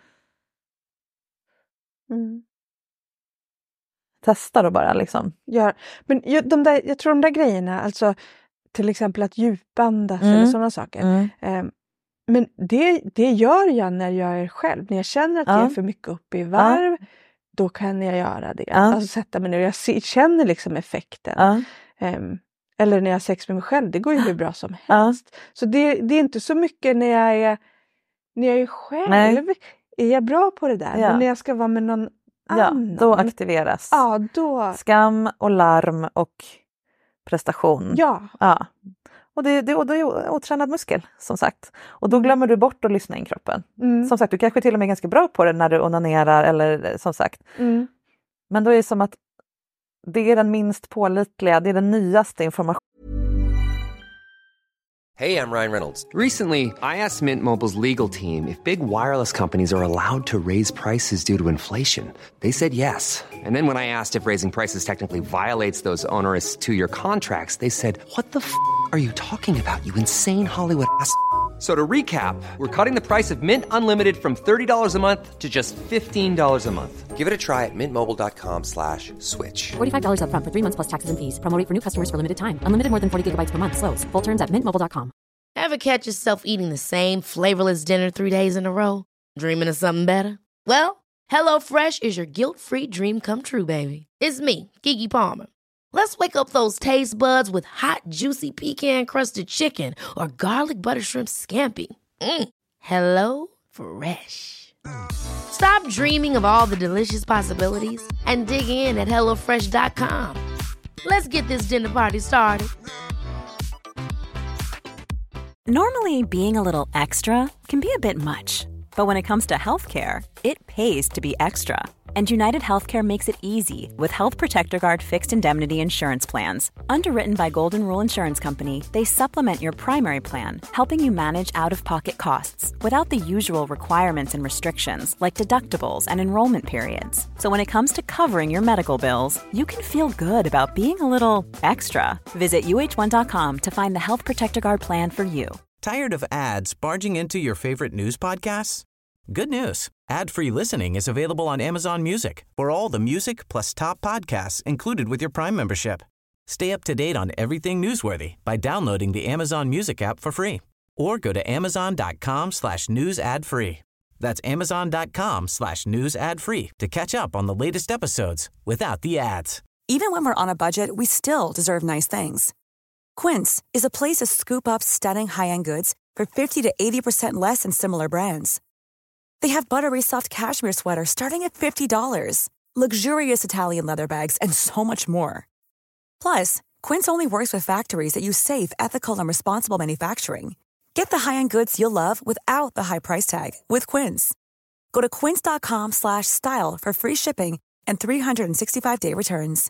mm. testar då bara liksom. Ja, men jag, de där, jag tror de där grejerna, alltså till exempel att djupandas mm. eller sådana saker. Mm. Um, men det, det gör jag när jag är själv. När jag känner att ja. jag är för mycket uppe i varv, ja. då kan jag göra det. Ja. Alltså sätta mig ner och jag se, känner liksom effekten. Ja. Um, eller när jag har sex med mig själv, det går ju hur bra som helst. Ja. Så det, det är inte så mycket när jag är, när jag är själv. Nej. Är jag bra på det där. Ja. Men när jag ska vara med någon ja, annan. Då aktiveras ja, då... skam och larm och prestation. Ja. ja. Och det, det, och det är otränad muskel, som sagt. Och då glömmer du bort att lyssna in kroppen. Mm. Som sagt, du kanske till och med är ganska bra på det när du onanerar, eller som sagt. Mm. Men då är det som att det är den minst pålitliga, det är den nyaste informationen. Hey, I'm Ryan Reynolds. Recently, I asked Mint Mobile's legal team if big wireless companies are allowed to raise prices due to inflation. They said yes. And then when I asked if raising prices technically violates those onerous two-year contracts, they said, what the f*** are you talking about, you insane Hollywood ass f- So to recap, we're cutting the price of Mint Unlimited from thirty dollars a month to just fifteen dollars a month. Give it a try at mintmobile.com slash switch. forty-five dollars up front for three months plus taxes and fees. Promo rate for new customers for limited time. Unlimited more than forty gigabytes per month. Slows full terms at mint mobile dot com. Ever catch yourself eating the same flavorless dinner three days in a row? Dreaming of something better? Well, HelloFresh is your guilt-free dream come true, baby. It's me, Keke Palmer. Let's wake up those taste buds with hot, juicy pecan-crusted chicken or garlic butter shrimp scampi. Mm. Hello Fresh. Stop dreaming of all the delicious possibilities and dig in at hello fresh dot com. Let's get this dinner party started. Normally, being a little extra can be a bit much. But when it comes to healthcare, it pays to be extra. And United Healthcare makes it easy with Health Protector Guard fixed indemnity insurance plans. Underwritten by Golden Rule Insurance Company, they supplement your primary plan, helping you manage out-of-pocket costs without the usual requirements and restrictions like deductibles and enrollment periods. So when it comes to covering your medical bills, you can feel good about being a little extra. Visit U H one dot com to find the Health Protector Guard plan for you. Tired of ads barging into your favorite news podcasts? Good news. Ad-free listening is available on Amazon Music for all the music plus top podcasts included with your Prime membership. Stay up to date on everything newsworthy by downloading the Amazon Music app for free or go to amazon.com slash news ad free. That's amazon.com slash news ad free to catch up on the latest episodes without the ads. Even when we're on a budget, we still deserve nice things. Quince is a place to scoop up stunning high-end goods for fifty to eighty percent less than similar brands. They have buttery soft cashmere sweaters starting at fifty dollars, luxurious Italian leather bags, and so much more. Plus, Quince only works with factories that use safe, ethical, and responsible manufacturing. Get the high-end goods you'll love without the high price tag with Quince. Go to quince.com slash style for free shipping and three sixty-five day returns.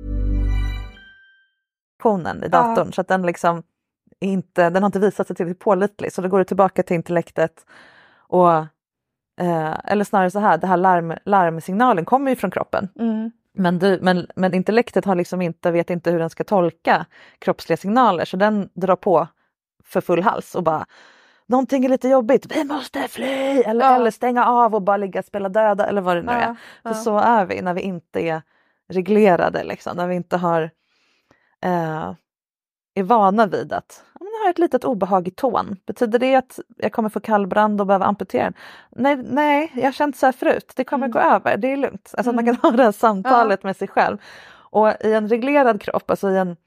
I datorn, ja. Så att den liksom inte, den har inte visat sig tillräckligt pålitlig, så då går det tillbaka till intellektet och eh, eller snarare så här, det här larm, larmsignalen kommer ju från kroppen. Mm. Men, du, men, men intellektet har liksom inte, vet inte hur den ska tolka kroppsliga signaler, så den drar på för full hals och bara, någonting är lite jobbigt, vi måste fly eller, ja. eller stänga av och bara ligga och spela döda eller vad det nu ja. är. För ja. så är vi när vi inte är reglerade liksom, när vi inte har eh, är vana vid att jag har ett litet obehag i tån. Betyder det att jag kommer få kallbrand och behöva amputera den? Nej, nej, jag har känt så här förut. Det kommer mm. gå över, det är lugnt. Alltså mm. man kan ha det här samtalet ja. med sig själv. Och i en reglerad kropp, alltså i en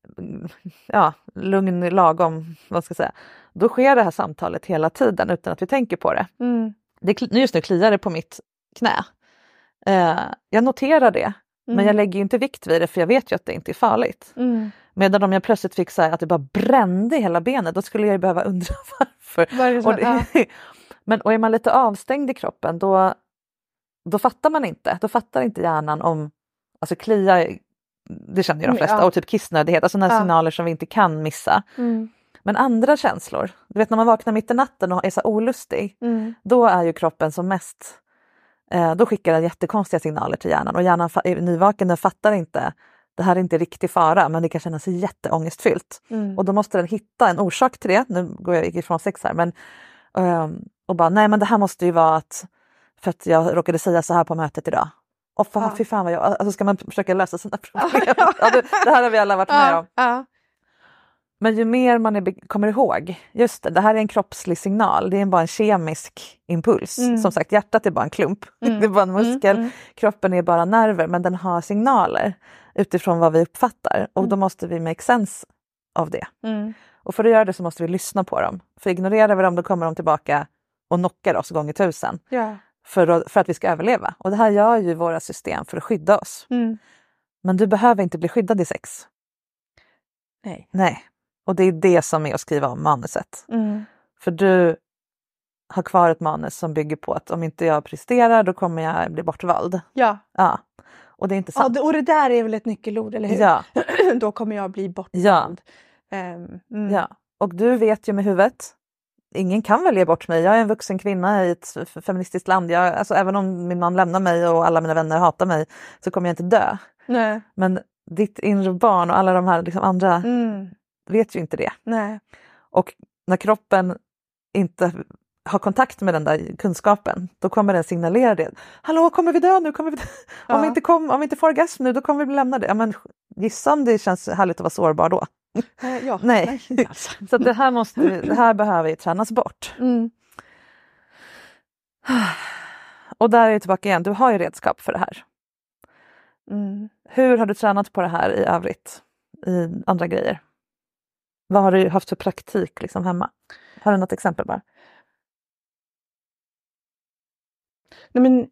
ja, lugn, lagom, vad ska jag säga, då sker det här samtalet hela tiden utan att vi tänker på det. Mm. det just nu kliar det på mitt knä. Eh, jag noterar det, mm. men jag lägger ju inte vikt vid det, för jag vet ju att det inte är farligt. Mm. Medan om jag plötsligt fick så här, att det bara brände i hela benet, då skulle jag ju behöva undra varför. Var det så? Och, det, ja. men, och är man lite avstängd i kroppen, då, då fattar man inte. Då fattar inte hjärnan om, alltså klia, det känner ju de flesta, ja. och typ kissnödighet, alltså sådana ja. signaler som vi inte kan missa. Mm. Men andra känslor, du vet när man vaknar mitt i natten och är så olustig, mm. då är ju kroppen som mest, eh, då skickar den jättekonstiga signaler till hjärnan, och hjärnan är nyvaken, den fattar inte, det här är inte riktig fara, men det kan kännas jätteångestfyllt. Mm. Och då måste den hitta en orsak till det, nu går jag ifrån sex här, men um, och bara, nej men det här måste ju vara att, för att jag råkade säga så här på mötet idag. Och för, ja. fy fan vad jag, alltså ska man försöka lösa sina problem. ja, det, det här har vi alla varit med ja. om. Ja. Men ju mer man är, kommer ihåg, just det, det här är en kroppslig signal, det är bara en kemisk impuls. Mm. Som sagt, hjärtat är bara en klump, mm. det är bara en muskel, mm. Mm. kroppen är bara nerver, men den har signaler utifrån vad vi uppfattar, och mm. då måste vi make sense av det. Mm. Och för att göra det så måste vi lyssna på dem, för ignorerar vi dem, då kommer de tillbaka och knockar oss gånger tusen. Ja. För att, för att vi ska överleva. Och det här gör ju våra system för att skydda oss. Mm. Men du behöver inte bli skyddad i sex. Nej. Nej. Och det är det som är att skriva om manuset. Mm. För du har kvar ett manus som bygger på att om inte jag presterar, då kommer jag bli bortvald. Ja. Ja. Och det är inte sant. Ja, det, och det där är väl ett nyckelord, eller hur? Ja. Då kommer jag bli bortvald. Ja. Um, mm. Ja. Och du vet ju med huvudet, ingen kan välja bort mig. Jag är en vuxen kvinna i ett feministiskt land. Jag, alltså, även om min man lämnar mig och alla mina vänner hatar mig, så kommer jag inte dö. Nej. Men ditt inre barn och alla de här liksom andra mm. vet ju inte det. Nej. Och när kroppen inte har kontakt med den där kunskapen, då kommer den signalera det. Hallå, kommer vi dö nu? Kommer vi dö? Ja. Om, vi inte kom, om vi inte får orgasm nu, då kommer vi bli lämnade. Ja, men gissa om det känns härligt att vara sårbar då. Eh, ja. Nej, Nej. så det här, måste, det här behöver ju tränas bort. Mm. Och där är jag tillbaka igen, du har ju redskap för det här. Mm. Hur har du tränat på det här i övrigt? I andra grejer? Vad har du haft för praktik liksom hemma? Har du något exempel bara? Nej, men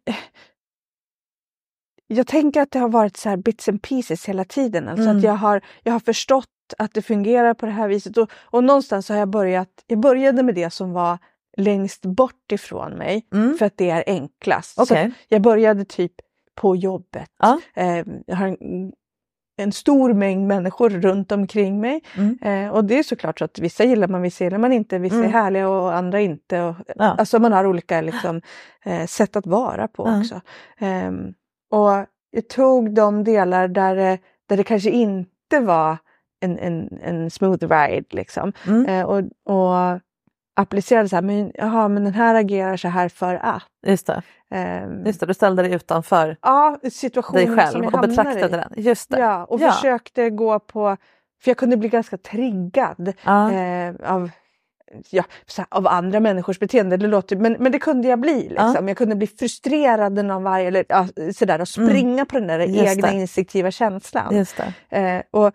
jag tänker att det har varit så här bits and pieces hela tiden. Alltså Mm. att jag har, jag har förstått att det fungerar på det här viset. Och, och någonstans har jag börjat, jag började med det som var längst bort ifrån mig. Mm. För att det är enklast. Okay. Så jag började typ på jobbet. Ja. Eh, jag har en, en stor mängd människor runt omkring mig. Mm. Eh, och det är såklart så att vissa gillar man, vissa gillar man inte. Vissa Mm. är härliga och andra inte. Och, Ja. Alltså man har olika liksom, eh, sätt att vara på Mm. också. Eh, och jag tog de delar där, där det kanske inte var en, en, en smooth ride. Liksom. Mm. Eh, och, och applicerade så här, men, jaha, men den här agerar så här för att. Just det. Eh, Just det, du ställde dig utanför ja, situationen dig själv som jag och hamnar betraktade i. den. Just det. Ja, och Ja. försökte gå på, för jag kunde bli ganska triggad Ja. eh, av, ja, så här, av andra människors beteende. Det låter, men, men det kunde jag bli. Liksom. Ja. Jag kunde bli frustrerad av varje, eller, ja, sådär, och springa Mm. på den där Just egna det. instinktiva känslan. Just det. Eh, och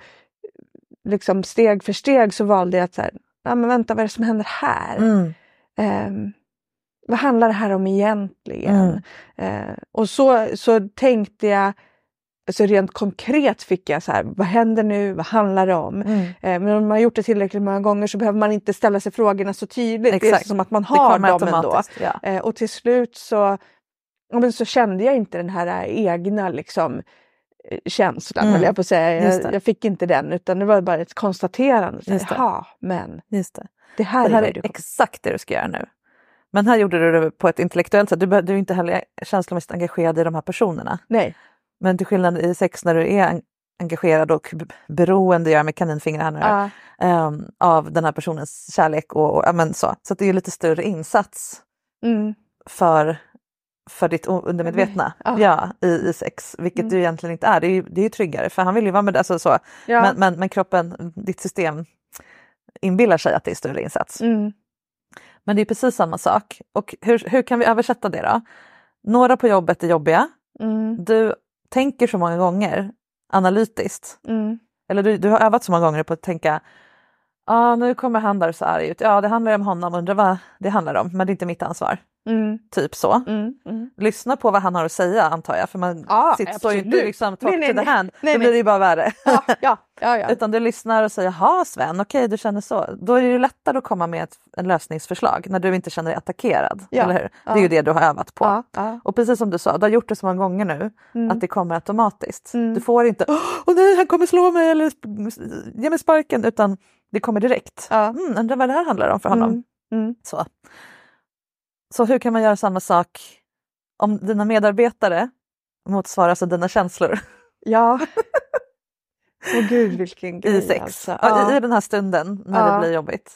liksom steg för steg så valde jag att så här, ja, men vänta, vad är det som händer här? Mm. Eh, vad handlar det här om egentligen? Mm. Eh, och så, så tänkte jag, alltså rent konkret fick jag så här, vad händer nu? Vad handlar det om? Mm. Eh, men om man har gjort det tillräckligt många gånger så behöver man inte ställa sig frågorna så tydligt. Exakt. Det är som att man Det har kommer dem ändå. automatiskt. Ja. Eh, och till slut så, ja, men så kände jag inte den här egna liksom, eh, känslan. Mm. Eller jag, på att säga. Just Jag, det. jag fick inte den, utan det var bara ett konstaterande. Så, Just det. jaha, men Just det. det här, Det här är vad är du kommer. exakt det du ska göra nu. Men här gjorde du det på ett intellektuellt sätt. Du, be- du är inte heller känslomässigt engagerad i de här personerna. Nej. Men till skillnad i sex när du är en- engagerad och b- beroende, gör med kaninfingrar här nu, Ja. ehm, av den här personens kärlek och, och ja, men så. Så att det är lite större insats Mm. för, för ditt o- undermedvetna Ja. ja, i, i sex. Vilket Mm. du egentligen inte är. Det är ju, det är ju tryggare för han vill ju vara med alltså så. Ja. Men, men, men kroppen, ditt system inbillar sig att det är större insats. Mm. Men det är precis samma sak. Och hur, hur kan vi översätta det då? Några på jobbet är jobbiga. Mm. Du tänker så många gånger analytiskt. Mm. Eller du, du har övat så många gånger på att tänka, ja ah, nu kommer han där så arg ut. Ja, det handlar om honom, undrar vad det handlar om. Men det är inte mitt ansvar. Mm. Typ så. Mm. Mm. Lyssna på vad han har att säga antar jag. För man Ja, sitter så ju inte absolut. liksom talk Nej, nej, to the nej. hand. Nej, Då blir nej. det ju bara värre. Ja, ja, ja, ja. Utan du lyssnar och säger, ja Sven, okej du känner så. Då är det ju lättare att komma med ett en lösningsförslag när du inte känner dig attackerad. Ja, Eller hur? Det ja. är ju det du har övat på. Ja, ja. Och precis som du sa, du har gjort det så många gånger nu Mm. att det kommer automatiskt. Mm. Du får inte, åh nej han kommer slå mig eller ge mig sparken, utan det kommer direkt. Ja. Mm, undrar vad det här handlar om för honom. Mm. Mm. Så. så hur kan man göra samma sak om dina medarbetare motsvarar alltså dina känslor Ja. Åh gud vilken grej i sex? alltså. Ja. Ja. I, I den här stunden när Ja. det blir jobbigt.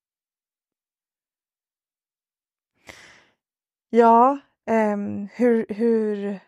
Ja, ehm, hur, hur...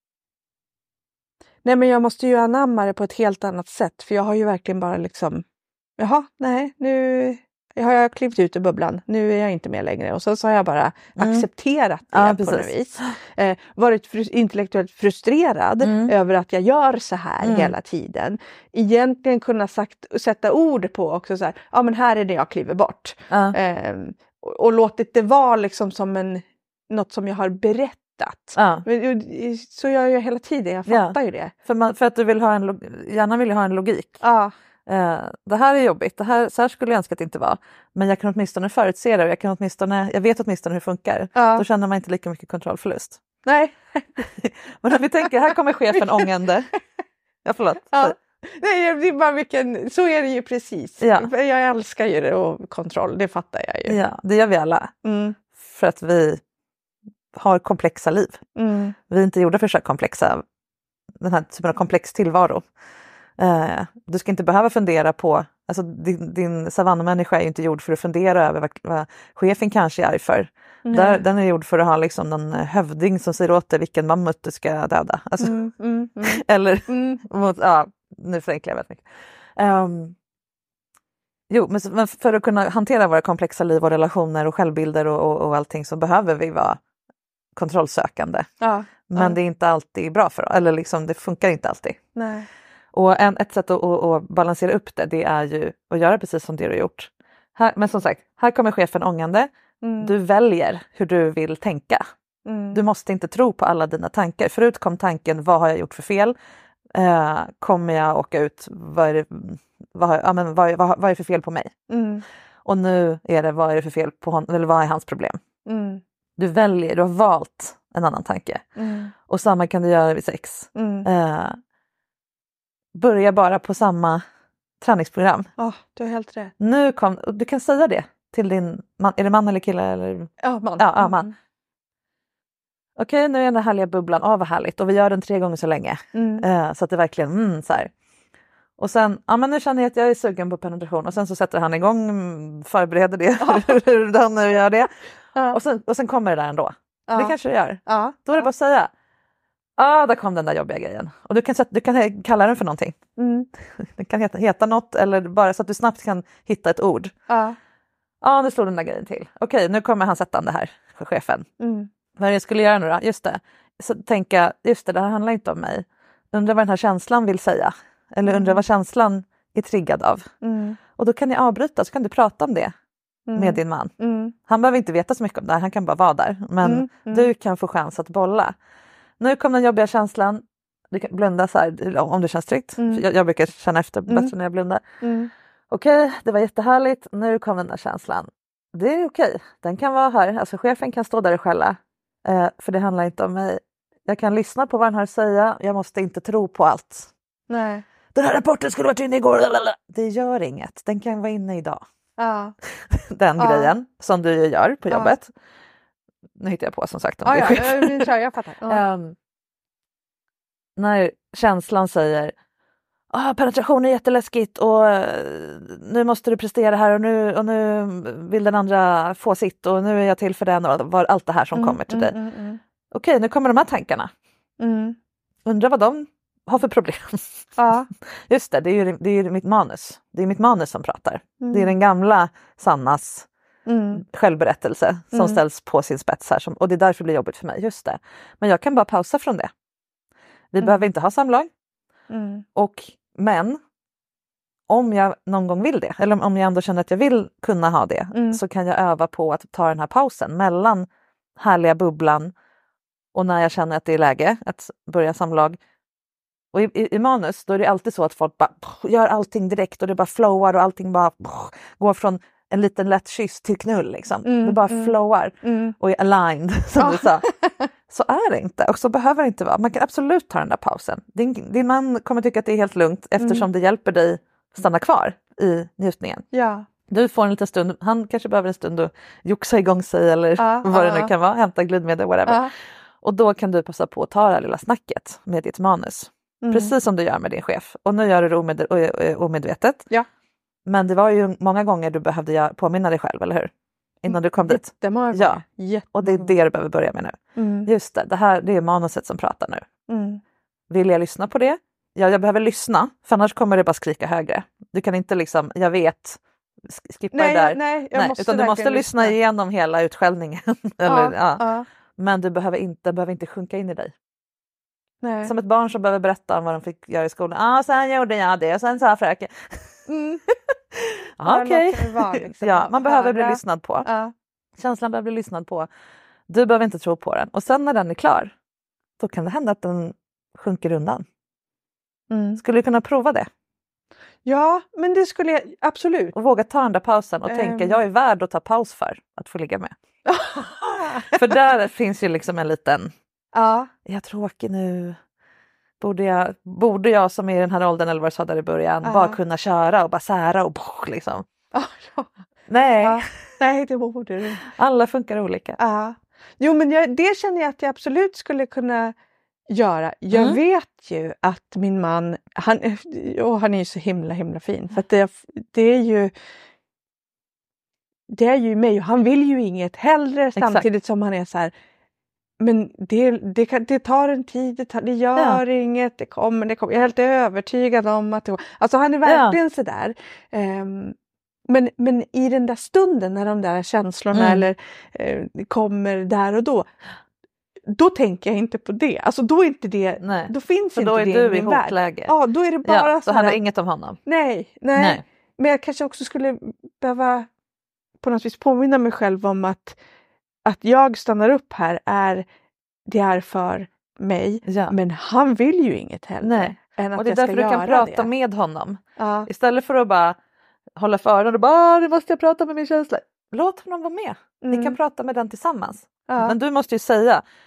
Nej men jag måste ju anamma det på ett helt annat sätt. För jag har ju verkligen bara liksom, jaha, nej, nu har jag klivit ut ur bubblan. Nu är jag inte med längre. Och så, så har jag bara Mm. accepterat det Ja, på något precis. vis. Eh, varit fru- intellektuellt frustrerad Mm. över att jag gör så här Mm. hela tiden. Egentligen kunna sagt, sätta ord på också så här, ja men här är det jag kliver bort. Ja. Ehm, och, och låtit det vara liksom som en, något som jag har berättat. Ja. Men, så gör jag hela tiden, jag Ja. fattar ju det. För, man, för att du vill ha en log- hjärnan vill ju ha en logik. Ja, Eh, det här är jobbigt, det här, så här skulle jag önska att det inte var. Men jag kan åtminstone förutse det och jag, kan åtminstone, jag vet åtminstone hur det funkar. Ja. Då känner man inte lika mycket kontrollförlust. nej. Men om vi tänker, här kommer chefen ångande. Ja, förlåt. Ja. Nej, det är bara vilken, så är det ju precis. Ja. Jag älskar ju det och kontroll, det fattar jag ju. Ja, det gör vi alla. Mm, För att vi har komplexa liv. mm, Vi är inte gjorda för så här komplexa, den här typen av komplex tillvaro. Eh, du ska inte behöva fundera på, alltså din, din savannmänniska är ju inte gjord för att fundera över vad, vad chefen kanske är arg för. nej. Där, den är gjord för att ha liksom någon hövding som säger åt dig vilken mammut du ska döda. Alltså, Mm, mm, mm, eller, mm. mot, ja, nu förenklar jag väldigt mycket. Um, jo, men, men för att kunna hantera våra komplexa liv och relationer och självbilder och, och, och allting så behöver vi vara kontrollsökande. Ja, Men ja. det är inte alltid bra för oss, eller liksom, det funkar inte alltid. Nej. Och en, ett sätt att, att, att balansera upp det, det är ju att göra precis som det du har gjort. Här, men som sagt, här kommer chefen ångande. Mm, Du väljer hur du vill tänka. mm, Du måste inte tro på alla dina tankar. Förut kom tanken, vad har jag gjort för fel? Eh, kommer jag åka ut? Vad är det, vad, har- ja, men vad, vad, vad är det för fel på mig? mm, Och nu är det, vad är det för fel på honom? Eller vad är hans problem? mm, Du väljer, du har valt en annan tanke. Mm. Och samma kan du göra vid sex. Mm. Eh, börja bara på samma träningsprogram. Ja, oh, du har helt rätt. Nu kom, du kan säga det till din man. Är det man eller kille? Eller? Ja, man. Ja, ja, man. Mm. Okej, nu är den här härliga bubblan. Åh, vad härligt. Och vi gör den tre gånger så länge. Mm. Eh, så att det verkligen, mm, så här. Och sen, ja men nu känner jag att jag är sugen på penetration. Och sen så sätter han igång, förbereder det. Ja. Hur han nu gör det. Ja. Och, sen, och sen kommer det där ändå. Ja. Det kanske det gör. Ja. Då är det bara att säga, ja ah, där kom den där jobbiga grejen. Och du kan, du kan kalla den för någonting. Mm. Den kan heta, heta något eller bara så att du snabbt kan hitta ett ord. Ja, ah, nu slår den där grejen till. Okej, nu kommer han sätta det här för chefen. Mm. Vad jag skulle göra nu då? Just det. Så tänka, just det, det här handlar inte om mig. Undrar vad den här känslan vill säga. Eller Mm. undrar vad känslan är triggad av. Mm. Och då kan ni avbryta, så kan du prata om det Mm. med din man. Mm. Han behöver inte veta så mycket om det här, han kan bara vara där. Men Mm. Mm. du kan få chans att bolla. Nu kom den jobbiga känslan. Du kan blunda så här, om det känns tryggt. Mm. Jag, jag brukar känna efter bättre Mm. när jag blundar. Mm. Okej, det var jättehärligt. Nu kom den där känslan. Det är okej. Den kan vara här. Alltså chefen kan stå där och skälla. Eh, för det handlar inte om mig. Jag kan lyssna på vad han har att säga. Jag måste inte tro på allt. Nej. Den här rapporten skulle varit inne igår. Det gör inget. Den kan vara inne idag. Ja. Den Ja. grejen som du gör på Ja. jobbet. Nu hittar jag på som sagt om Ja, det är ja, chef. jag, jag, jag fattar. Ja. Um, när känslan säger ah, penetration är jätteläskigt och uh, nu måste du prestera här och nu, och nu vill den andra få sitt och nu är jag till för den och var, allt det här som Mm, kommer till mm, dig. mm, mm. Okej, nu kommer de här tankarna. Mm. Undrar vad de har för problem. Ja. Just det, det är ju, det är ju mitt manus. Det är mitt manus som pratar. Mm. Det är den gamla Sannas Mm. självberättelse som Mm. ställs på sin spets här. Som, och det är därför det blir jobbigt för mig. Just det. Men jag kan bara pausa från det. Vi Mm. behöver inte ha samlag. Mm. Och, men om jag någon gång vill det, eller om jag ändå känner att jag vill kunna ha det, Mm. så kan jag öva på att ta den här pausen mellan härliga bubblan och när jag känner att det är läge att börja samlag. Och i, i, i manus då är det alltid så att folk bara pff, gör allting direkt och det bara flowar och allting bara pff, går från en liten lätt kyss till knull liksom. Mm, Det bara mm. flowar Mm. och är aligned som Ja. du sa. Så är det inte och så behöver det inte vara. Man kan absolut ta den där pausen. Din, din man kommer tycka att det är helt lugnt eftersom Mm. det hjälper dig stanna kvar i njutningen. Ja. Du får en liten stund, han kanske behöver en stund att joxa igång sig eller Ja, vad det ja, nu ja. kan vara, hämta glidmedel, whatever. Ja. Och då kan du passa på att ta det här lilla snacket med ditt manus. Mm. Precis som du gör med din chef. Och nu gör du det omed- o- o- omedvetet. Ja. Men det var ju många gånger du behövde göra- påminna dig själv, eller hur? Innan du kom dit. Jättemånga Ja. gånger. Jättemånga Och det är det du behöver börja med nu. Mm. Just det, det här det är manuset som pratar nu. Mm. Vill jag lyssna på det? Ja, jag behöver lyssna. För annars kommer det bara skrika högre. Du kan inte liksom, jag vet, sk- skippa Nej, det där. jag- nej, jag Nej, måste utan du måste verkligen lyssna lyssna. igenom hela utskällningen. eller, Ja, ja. ja. Men du behöver inte, behöver inte sjunka in i dig. Nej. Som ett barn som behöver berätta om vad de fick göra i skolan. Ja, ah, sen gjorde jag det och sen sa fröken. Mm. Ja, Ja, okej. låter det vara, liksom. Ja, man behöver bli Höra. lyssnad på. Ja. Känslan behöver bli lyssnad på. Du behöver inte tro på den. Och sen när den är klar, då kan det hända att den sjunker undan. Mm. Skulle du kunna prova det? Ja, men det skulle jag absolut. Och våga ta den där pausen och tänka, Ehm. jag är värd att ta paus för att få ligga med. För där finns ju liksom en liten, Ja. är jag tråkig nu? Borde jag, borde jag som är i den här åldern eller vad jag sa där i början, Ja. bara kunna köra och bara sära och poch, liksom. Ja, ja. Nej, Ja. Nej, det borde du. alla funkar olika. Ja. Jo, men jag, det känner jag att jag absolut skulle kunna göra. Jag Mm. vet ju att min man, han, och han är ju så himla himla fin. För att det, det är ju det är ju mig och han vill ju inget hellre samtidigt som han är så här. Men det, det, kan, det tar en tid, det, tar, det gör Ja. inget, det kommer, det kommer. Jag är helt övertygad om att det kommer. Alltså han är verkligen så där. Um, men, men i den där stunden när de där känslorna Mm. eller eh, kommer där och då, då tänker jag inte på det. Alltså då är inte det, Nej. då finns För inte då är det du i i min värld. hotläge. Ja, då är det bara Ja, så så här. handlar inget om honom. Nej, nej, Nej. Men jag kanske också skulle behöva på något vis påminna mig själv om att, att jag stannar upp här är det är för mig. Ja. Men han vill ju inget heller. Nej. Än att Och det är jag ska därför du kan göra prata det. med honom. Ja. Istället för att bara hålla för öronen och bara, nu måste jag prata med min känsla. Låt honom vara med. Ni Mm. kan prata med den tillsammans. Ja. Men du måste ju säga,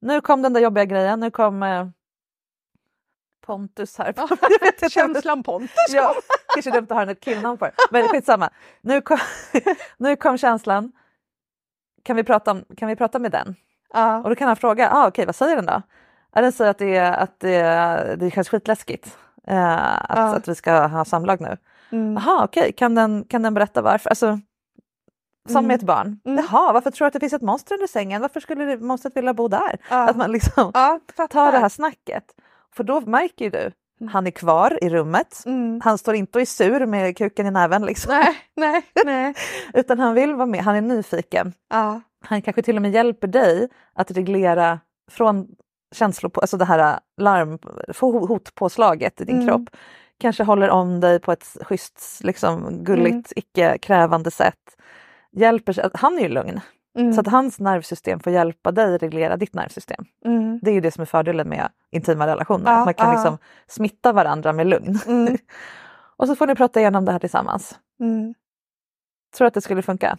nu kom den där jobbiga grejen, nu kom eh, Pontus här. Ja, känslan Pontus. Ja, kanske dumt att ha en killnamn på det. Men skitsamma. Nu kom, nu kom känslan. Kan vi prata om, kan vi prata med den? Ja. Och då kan han fråga, ah, okej, okay, vad säger den då? Är den säger att det, är, att det, det känns skitläskigt eh, att, Ja. att vi ska ha samlag nu. Mm. Jaha, okej, okay. kan, den, kan den berätta varför? Alltså, som Mm. med ett barn. Mm. Jaha, varför tror du att det finns ett monster under sängen? Varför skulle det, monstret vilja bo där? Ja. Att man liksom Ja, fattar. tar det här snacket. För då märker ju du, han är kvar i rummet. Mm. Han står inte och är sur med kuken i näven liksom. Nej, nej, nej. Utan han vill vara med, han är nyfiken. Ja. Han kanske till och med hjälper dig att reglera från känslor på, alltså det här larm, hotpåslaget i din Mm. kropp. Kanske håller om dig på ett schysst, liksom gulligt, Mm. icke-krävande sätt. Hjälper, han är ju lugn. Mm. Så att hans nervsystem får hjälpa dig reglera ditt nervsystem. Mm. Det är ju det som är fördelen med intima relationer. Ja, Man kan ja. liksom smitta varandra med lugn. Mm. Och så får ni prata igenom det här tillsammans. Mm. Tror du att det skulle funka?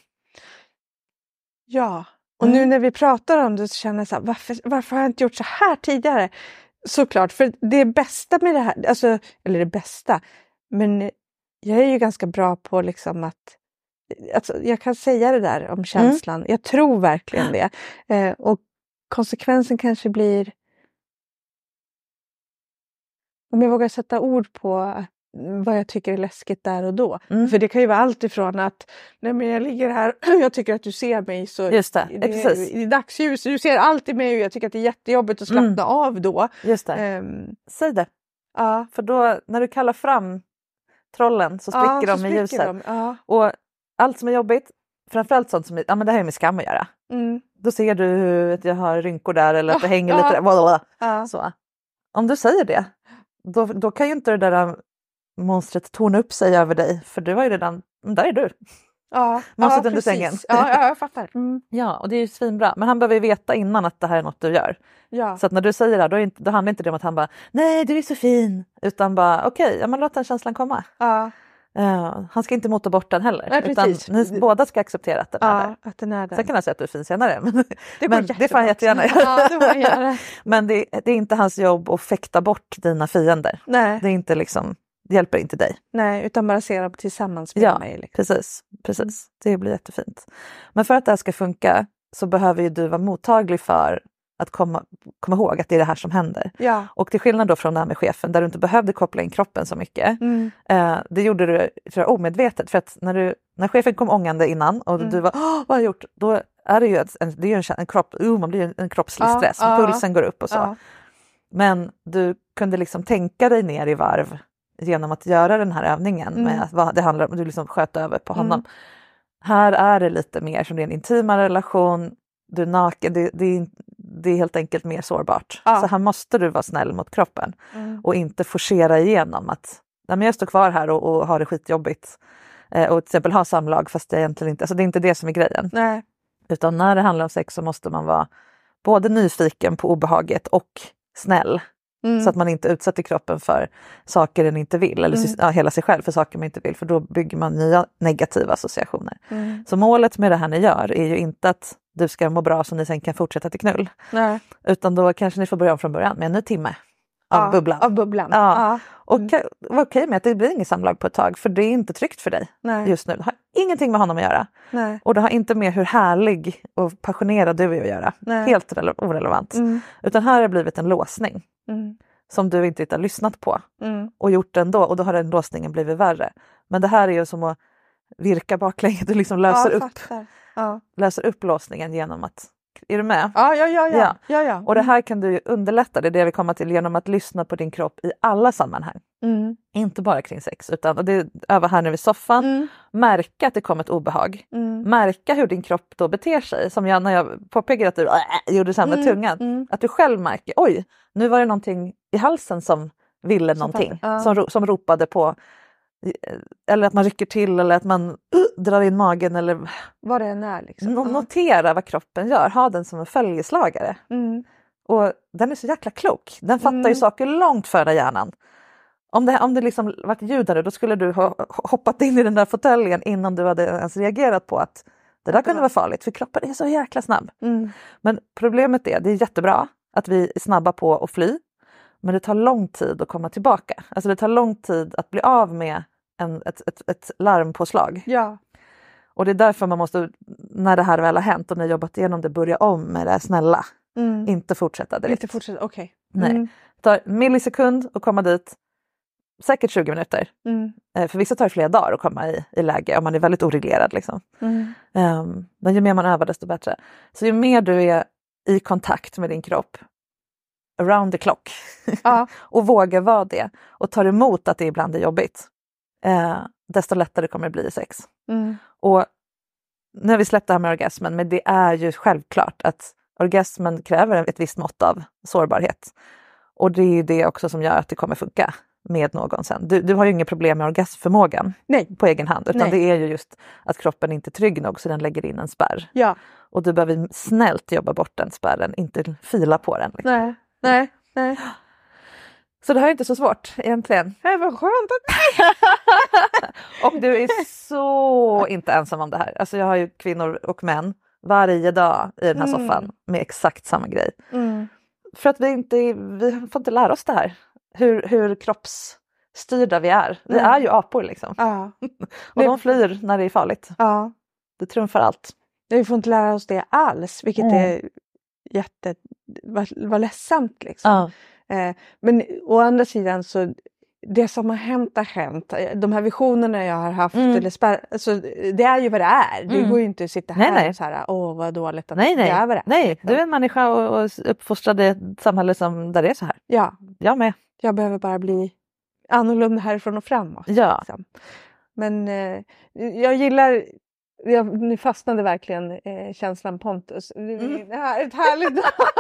Ja, och Mm. nu när vi pratar om det så känner jag så här, varför, varför har jag inte gjort så här tidigare? Såklart, för det bästa med det här, alltså, eller det bästa, men jag är ju ganska bra på liksom att, alltså, jag kan säga det där om känslan, jag tror verkligen det. Eh, och konsekvensen kanske blir, om jag vågar sätta ord på vad jag tycker är läskigt där och då. Mm. För det kan ju vara allt ifrån att nej men jag ligger här, jag tycker att du ser mig så Just det, det, precis. i dagsljus, du ser alltid mig och jag tycker att det är jättejobbigt att slappna Mm. av då. Just det. Ehm, Säg det. ja, För då när du kallar fram trollen så spricker ja, de så med spricker ljuset. de. Ja. Och allt som är jobbigt, framförallt sånt som är, ja men det här är med skam att göra. Mm. Då ser du hur att jag har rynkor där eller att det Ja, hänger ja. lite där. Blablabla. Ja. Så. Om du säger det, då, då kan ju inte det där monstret torna upp sig över dig. För du har ju redan, där är du. Ja, Monstret ja, under precis. sängen. Ja, ja, jag fattar. Mm. Ja, och det är ju svinbra. Men han behöver ju veta innan att det här är något du gör. Ja. Så att när du säger det, då, är inte, då handlar inte det om att han bara, nej du är så fin. Utan bara, okej, okay, ja, men låt den känslan komma. Ja. Uh, han ska inte mota bort den heller. Nej, utan precis. ni båda ska acceptera att den är där. Ja, att den är där. Sen kan han säga att du är fin senare. Men Det det, går men det får han jättegärna jättebra. göra. Ja, det får han göra. Men det, det är inte hans jobb att fäkta bort dina fiender. Nej, Det är inte liksom, det hjälper inte dig. nej, utan bara se dem tillsammans med Ja, mig. Liksom. precis, precis. Det blir jättefint. Men för att det här ska funka så behöver ju du vara mottaglig för att komma, komma ihåg att det är det här som händer. Ja. Och till skillnad då från det här med chefen där du inte behövde koppla in kroppen så mycket. Mm. Eh, det gjorde du tror jag, omedvetet. För att när, du, när chefen kom ångande innan och Mm. du var Åh, vad har jag gjort? Då är det ju ett, en, det är ju en, en, kropp, uh, man blir en, en kroppslig Ja, stress. ja. Pulsen går upp och så. Ja. Men du kunde liksom tänka dig ner i varv genom att göra den här övningen. Mm. Med vad det handlar om, du liksom sköt över på honom. Mm. Här är det lite mer som det är en intimare relation. Du är naken, det, det, är, det är helt enkelt mer sårbart. Ja. Så här måste du vara snäll mot kroppen. Mm. Och inte forcera igenom att nej, men jag står kvar här och, och har det skitjobbigt. Eh, och till exempel ha samlag fast det är egentligen inte, alltså det är inte det som är grejen. Nej. Utan när det handlar om sex så måste man vara både nyfiken på obehaget och snäll. Mm. Så att man inte utsätter kroppen för saker den inte vill. Eller Mm. ja, hela sig själv för saker man inte vill. För då bygger man nya negativa associationer. Mm. Så målet med det här ni gör är ju inte att du ska må bra så ni sen kan fortsätta till knull. Nej. Utan då kanske ni får börja om från början med en ny timme av Ja, bubblan. Av bubblan. Ja. Ja. Och Mm. ka- var okej med att det blir inget samlag på ett tag för det är inte tryggt för dig Nej. just nu. Det har ingenting med honom att göra. Nej. Och det har inte med hur härlig och passionerad du är att göra. Nej. Helt rele- orelevant. Mm. Utan här har det blivit en låsning Mm. som du inte har lyssnat på Mm. och gjort ändå och då har den låsningen blivit värre. Men det här är ju som att virka baklänges, du liksom löser, Ja, upp, fattar. Ja. löser upp låsningen genom att, är du med? Ja, ja, ja, ja. Ja. ja, ja. Och det här kan du ju underlätta, det är det jag vill komma till, genom att lyssna på din kropp i alla sammanhang. Mm. Inte bara kring sex utan och det över här nu vid soffan. Mm. Märka att det kommer ett obehag. Mm. Märka hur din kropp då beter sig. Som jag när jag påpekade att du äh, gjorde så här med Mm, tungan. mm. Att du själv märker, oj, nu var det någonting i halsen som ville någonting. ja. Som, ro- som ropade på. Eller att man rycker till eller att man uh, drar in magen. Eller Vad det än är liksom. no- Ja. notera vad kroppen gör. Ha den som en följeslagare. Mm. Och den är så jäkla klok. Den fattar Mm. ju saker långt före hjärnan. Om det, om det liksom varit ljudare då skulle du ha hoppat in i den där fåtöljen innan du hade ens reagerat på att Det där kunde vara farligt för kroppen är så jäkla snabb. Mm. Men problemet är, det är jättebra att vi är snabba på att fly. Men det tar lång tid att komma tillbaka. Alltså det tar lång tid att bli av med en, ett, ett, ett larmpåslag. Ja. Och det är därför man måste, när det här väl har hänt och ni har jobbat igenom det, börja om med det här snälla. Mm. Inte fortsätta direkt. Inte fortsätta, okej. Nej. Mm. Det tar millisekund att komma dit. Säkert tjugo minuter. Mm. Eh, för vissa tar det flera dagar att komma i, i läge om man är väldigt oreglerad. Liksom. Mm. Um, men ju mer man övar desto bättre. Så ju mer du är i kontakt med din kropp around the clock Ja. och vågar vara det och tar emot att det ibland är jobbigt, eh, desto lättare kommer det bli i sex. Mm. Och nu har vi släppt det här med orgasmen, men det är ju självklart att orgasmen kräver ett visst mått av sårbarhet. Och det är ju det också som gör att det kommer funka med någon sen. Du, du har ju inget problem med orgasmförmågan Nej. på egen hand, utan Nej. det är ju just att kroppen inte är trygg nog så den lägger in en spärr. Ja. Och du behöver snällt jobba bort den spärren, inte fila på den. Liksom. Nej. Nej. Nej. Så det här är inte så svårt egentligen. Det var skönt att... Och du är så inte ensam om det här. Alltså jag har ju kvinnor och män varje dag i den här Mm. soffan med exakt samma grej. Mm. För att vi inte, vi får inte lära oss det här. Hur, hur kroppsstyrda vi är. Vi Mm. är ju apor liksom. Ja. Och de flyr när det är farligt. Ja. Det trumfar allt. Vi får inte lära oss det alls, vilket Mm. är jätte... Vad, vad ledsamt liksom. Eh, men å andra sidan så det som har hänt har hänt. De här visionerna jag har haft, Mm. eller spär, alltså, det är ju vad det är. Det Mm. går ju inte att sitta här Nej, nej. och så här, åh vad dåligt att Nej, nej. det är vad det är. nej, du är en människa och, och uppfostrad i ett samhälle som, där det är så här. Ja, Jag med. jag behöver bara bli annorlunda härifrån och framåt. Ja. Liksom. Men eh, jag gillar, jag, nu fastnade verkligen eh, känslan Pontus. Mm. Det här är ett härligt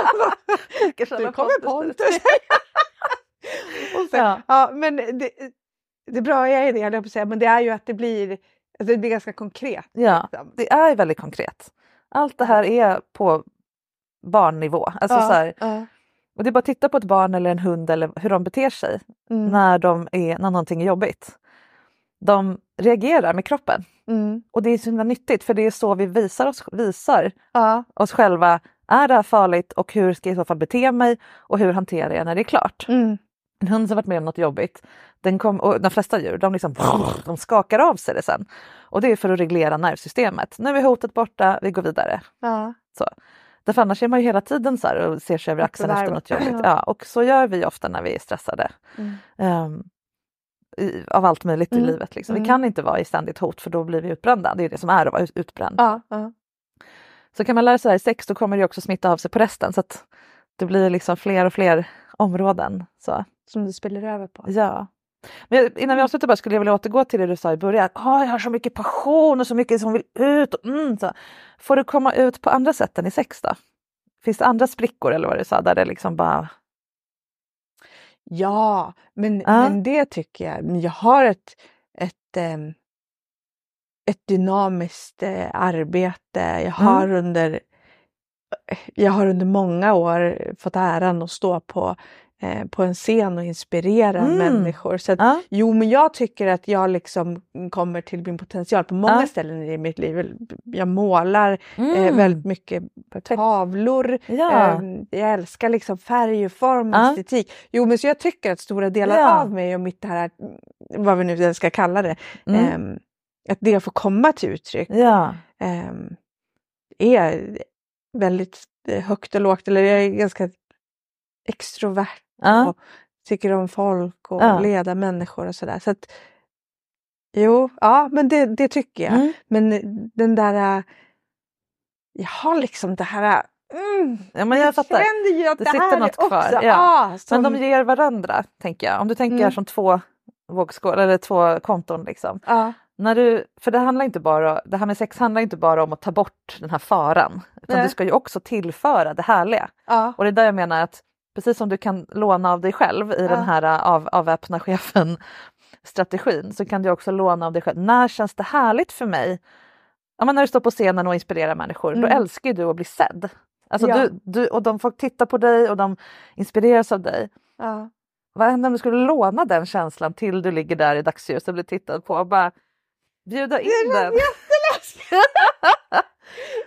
Du kommer Pontus. Och sen, ja. Ja. men det, det bra är det, jag höll på att säga, men det är ju att det blir, alltså det blir ganska konkret. Ja, liksom. det är väldigt konkret. Allt det här är på barnnivå. Alltså Ja, så här, ja. och det är bara att titta på ett barn eller en hund eller hur de beter sig Mm. när, de är, när någonting är jobbigt. De reagerar med kroppen. Mm. Och det är så himla nyttigt för det är så vi visar oss, visar Ja. oss själva. Är det här farligt och hur ska jag i så fall bete mig och hur hanterar jag när det är klart? Mm. En hund som varit med om något jobbigt, den kom, och de flesta djur, de, liksom, de skakar av sig det sen. Och det är för att reglera nervsystemet. Nu är hotet borta, vi går vidare. Ja. Så. Därför annars är man ju hela tiden så här och ser sig över axeln efter något jobbigt. Ja, och så gör vi ofta när vi är stressade. Mm. Um, i, av allt möjligt Mm. i livet. Liksom. Mm. Vi kan inte vara i ständigt hot för då blir vi utbrända. Det är det som är att vara ut- utbränd. Ja. Ja. Så kan man lära sig det här i sex, då kommer det också smitta av sig på resten. Så att det blir liksom fler och fler områden. Så. Som det spelar över på. Ja. Men innan vi avslutar bara skulle jag vilja återgå till det du sa i början. Oh, jag har så mycket passion och så mycket som vill ut. Och, mm, så. Får du komma ut på andra sätt än i sex då? Finns det andra sprickor eller vad du sa där det liksom bara... Ja, men, Ja. men det tycker jag. Men jag har ett, ett, ehm, ett dynamiskt eh, arbete. Jag har, Mm. under, jag har under många år fått äran att stå på, eh, på en scen och inspirera Mm. människor. Så att, Ja. jo, men jag tycker att jag liksom kommer till min potential på många Ja. ställen i mitt liv. Jag målar eh, Mm. väldigt mycket tavlor. Ja. Ehm, jag älskar liksom färg och form och Ja. estetik. Jo, men så jag tycker att stora delar Ja. av mig och mitt det här, vad vi nu ska kalla det, Mm. ehm, att det får komma till uttryck Ja. ehm, är väldigt eh, högt och lågt. Eller jag är ganska extrovert Ja. och tycker om folk och Ja. leda människor och sådär. Så att, jo, ja, men det, det tycker jag. Mm. Men den där, äh, jag har liksom det här, mm, Ja, men jag fattar. känner ju att Det det, sitter här något är kvar, också, ja. ah, som, Men de ger varandra, tänker jag. Om du tänker Mm. som två vågskål eller två konton liksom. ja, När du, för det handlar inte bara, det här med sex handlar inte bara om att ta bort den här faran. Utan Nej. du ska ju också tillföra det härliga. ja, Och det är där jag menar att precis som du kan låna av dig själv i Ja. den här av, avväpna chefen strategin, så kan du också låna av dig själv. När känns det härligt för mig? Ja, men när du står på scenen och inspirerar människor, Mm. då älskar ju du att bli sedd. Alltså Ja. du, du, och de får titta på dig och de inspireras av dig. ja. Vad händer om du skulle låna den känslan till du ligger där i dagsljus och blir tittad på och bara bjuda in den?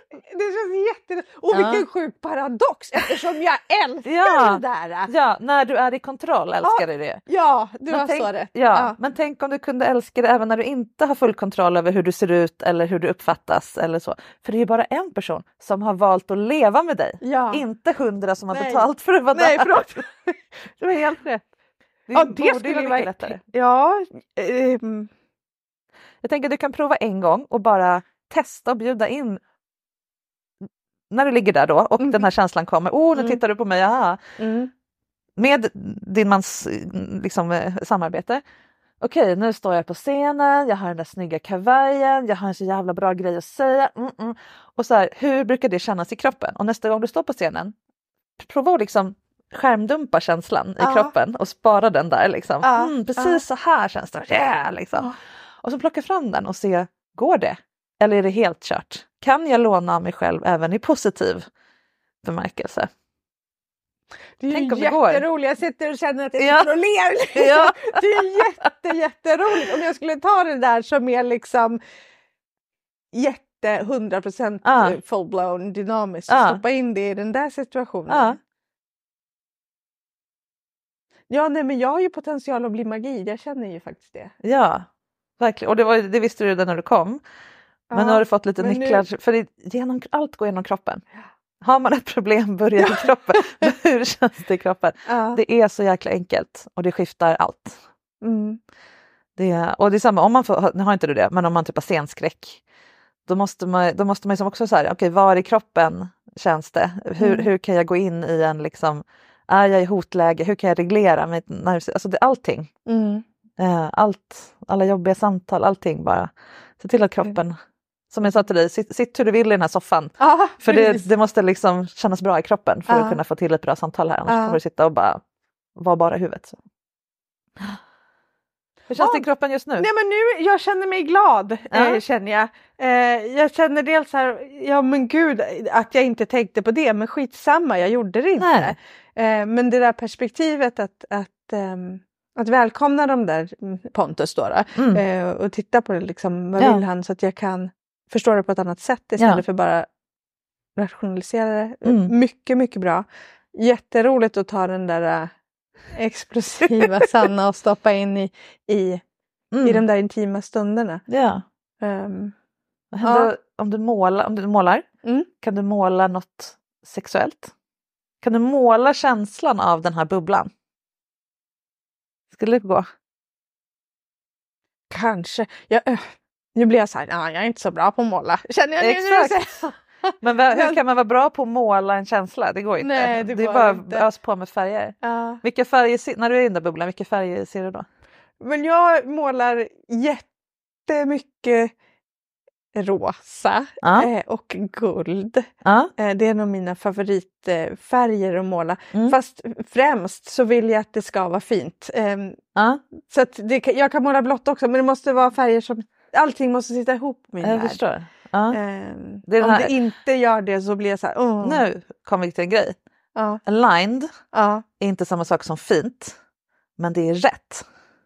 Det känns jätte... Och Ja. vilken sjuk paradox eftersom jag älskar Ja. det där. Ja, när du är i kontroll älskar du det. Ja, du Men har tänk, så rätt. ja, Ja. men tänk om du kunde älska det även när du inte har full kontroll över hur du ser ut eller hur du uppfattas eller så. För det är bara en person som har valt att leva med dig. Ja. Inte hundra som har Nej. betalt för att vara Nej, där. förlåt. Du har helt rätt. Det Ja, borde det ju skulle vara ju mycket vara... lättare. Ja, ehm, Jag tänker att du kan prova en gång och bara testa och bjuda in när du ligger där då och Mm. den här känslan kommer. Oh, nu Mm. tittar du på mig, aha. mm. Med din mans liksom, eh, samarbete. Okej, nu står jag på scenen, jag har den där snygga kavajen, jag har en så jävla bra grej att säga. Mm -mm. Och så här, hur brukar det kännas i kroppen? Och nästa gång du står på scenen, prova att liksom skärmdumpa känslan i Ja. kroppen och spara den där. Liksom. Ja. Mm, precis Ja. så här känns det. Yeah, liksom. Ja. Och så plocka fram den och se, går det? Eller är det helt kört? Kan jag låna av mig själv även i positiv bemärkelse? Det är Tänk om ju det går. jätteroligt. Jag sitter och känner att jag Ja. sitter och ler. Liksom. Ja. Det är jätte, jätteroligt. Om jag skulle ta det där som är liksom jätte, hundra procent Ja. full-blown dynamiskt och Ja. stoppa in det i den där situationen. Ja. Ja, nej, men jag har ju potential att bli magi. Jag känner ju faktiskt det. Ja, verkligen. Och det, var, det visste du redan när du kom. Men Ja, nu har du fått lite men nu- nycklar. För det, genom, allt går genom kroppen. Har man ett problem börjar i kroppen. Men hur känns det i kroppen? Ja. Det är så jäkla enkelt. Och det skiftar allt. Mm. Det är, och det är samma, om man får, nu har inte du det, men om man typ har scenskräck. Då måste man, då måste man liksom också säga, okej, okay, var i kroppen känns det? Hur, Mm. hur kan jag gå in i en liksom, är jag i hotläge? Hur kan jag reglera mitt nervsystem? Alltså det, allting. Mm. Eh, allt, alla jobbiga samtal, allting bara. Se till att kroppen, som jag sa till dig, sitt, sitt hur du vill i den här soffan. Ja, För precis. det, det måste liksom kännas bra i kroppen för Ja. att kunna få till ett bra samtal här. Annars Ja. kommer du sitta och bara vara bara i huvudet. Så. Hur känns Ja. det i kroppen just nu? Nej, men nu, jag känner mig glad, Ja. eh, känner jag. Eh, jag känner dels här, ja men gud, att jag inte tänkte på det, men skitsamma, jag gjorde det inte. Nej. Eh, men det där perspektivet att, att, ehm, att välkomna de där Pontus då, då Mm. eh, och titta på det, liksom, vad Ja. vill han, så att jag kan förstå det på ett annat sätt istället Ja. för bara rationalisera det. Mm. Mycket, mycket bra. Jätteroligt att ta den där eh, explosiva Sanna och stoppa in i, i Mm. i de där intima stunderna. Ja. Um, Vad händer Ja. om, du målar, om du målar? Mm. Kan du måla något sexuellt? Kan du måla känslan av den här bubblan? Skulle det gå? kanske. Jag, äh, nu blir jag så här, ja, jag är inte så bra på att måla. Känner jag nu när du Exakt. säger- Men vad- hur kan man vara bra på att måla en känsla? Det går inte. Nej, det det är går bara inte. ös på med färger. Ja. Vilka färger, se- när du är i den där bubblan, vilka färger ser du då? Men jag målar jättemycket rosa Ja. eh, och guld. Ja. Eh, det är nog mina favoritfärger att måla. Mm. Fast främst så vill jag att det ska vara fint. Ehm, Ja. så att det, kan- jag kan måla blått också, men det måste vara färger som... Allting måste sitta ihop i min Jag värld. förstår. Ja. Ehm, Det är den om här- det inte gör det så blir jag så här... åh. Nu kommer vi till en grej. Ja, Aligned ja. är inte samma sak som fint, men det är rätt.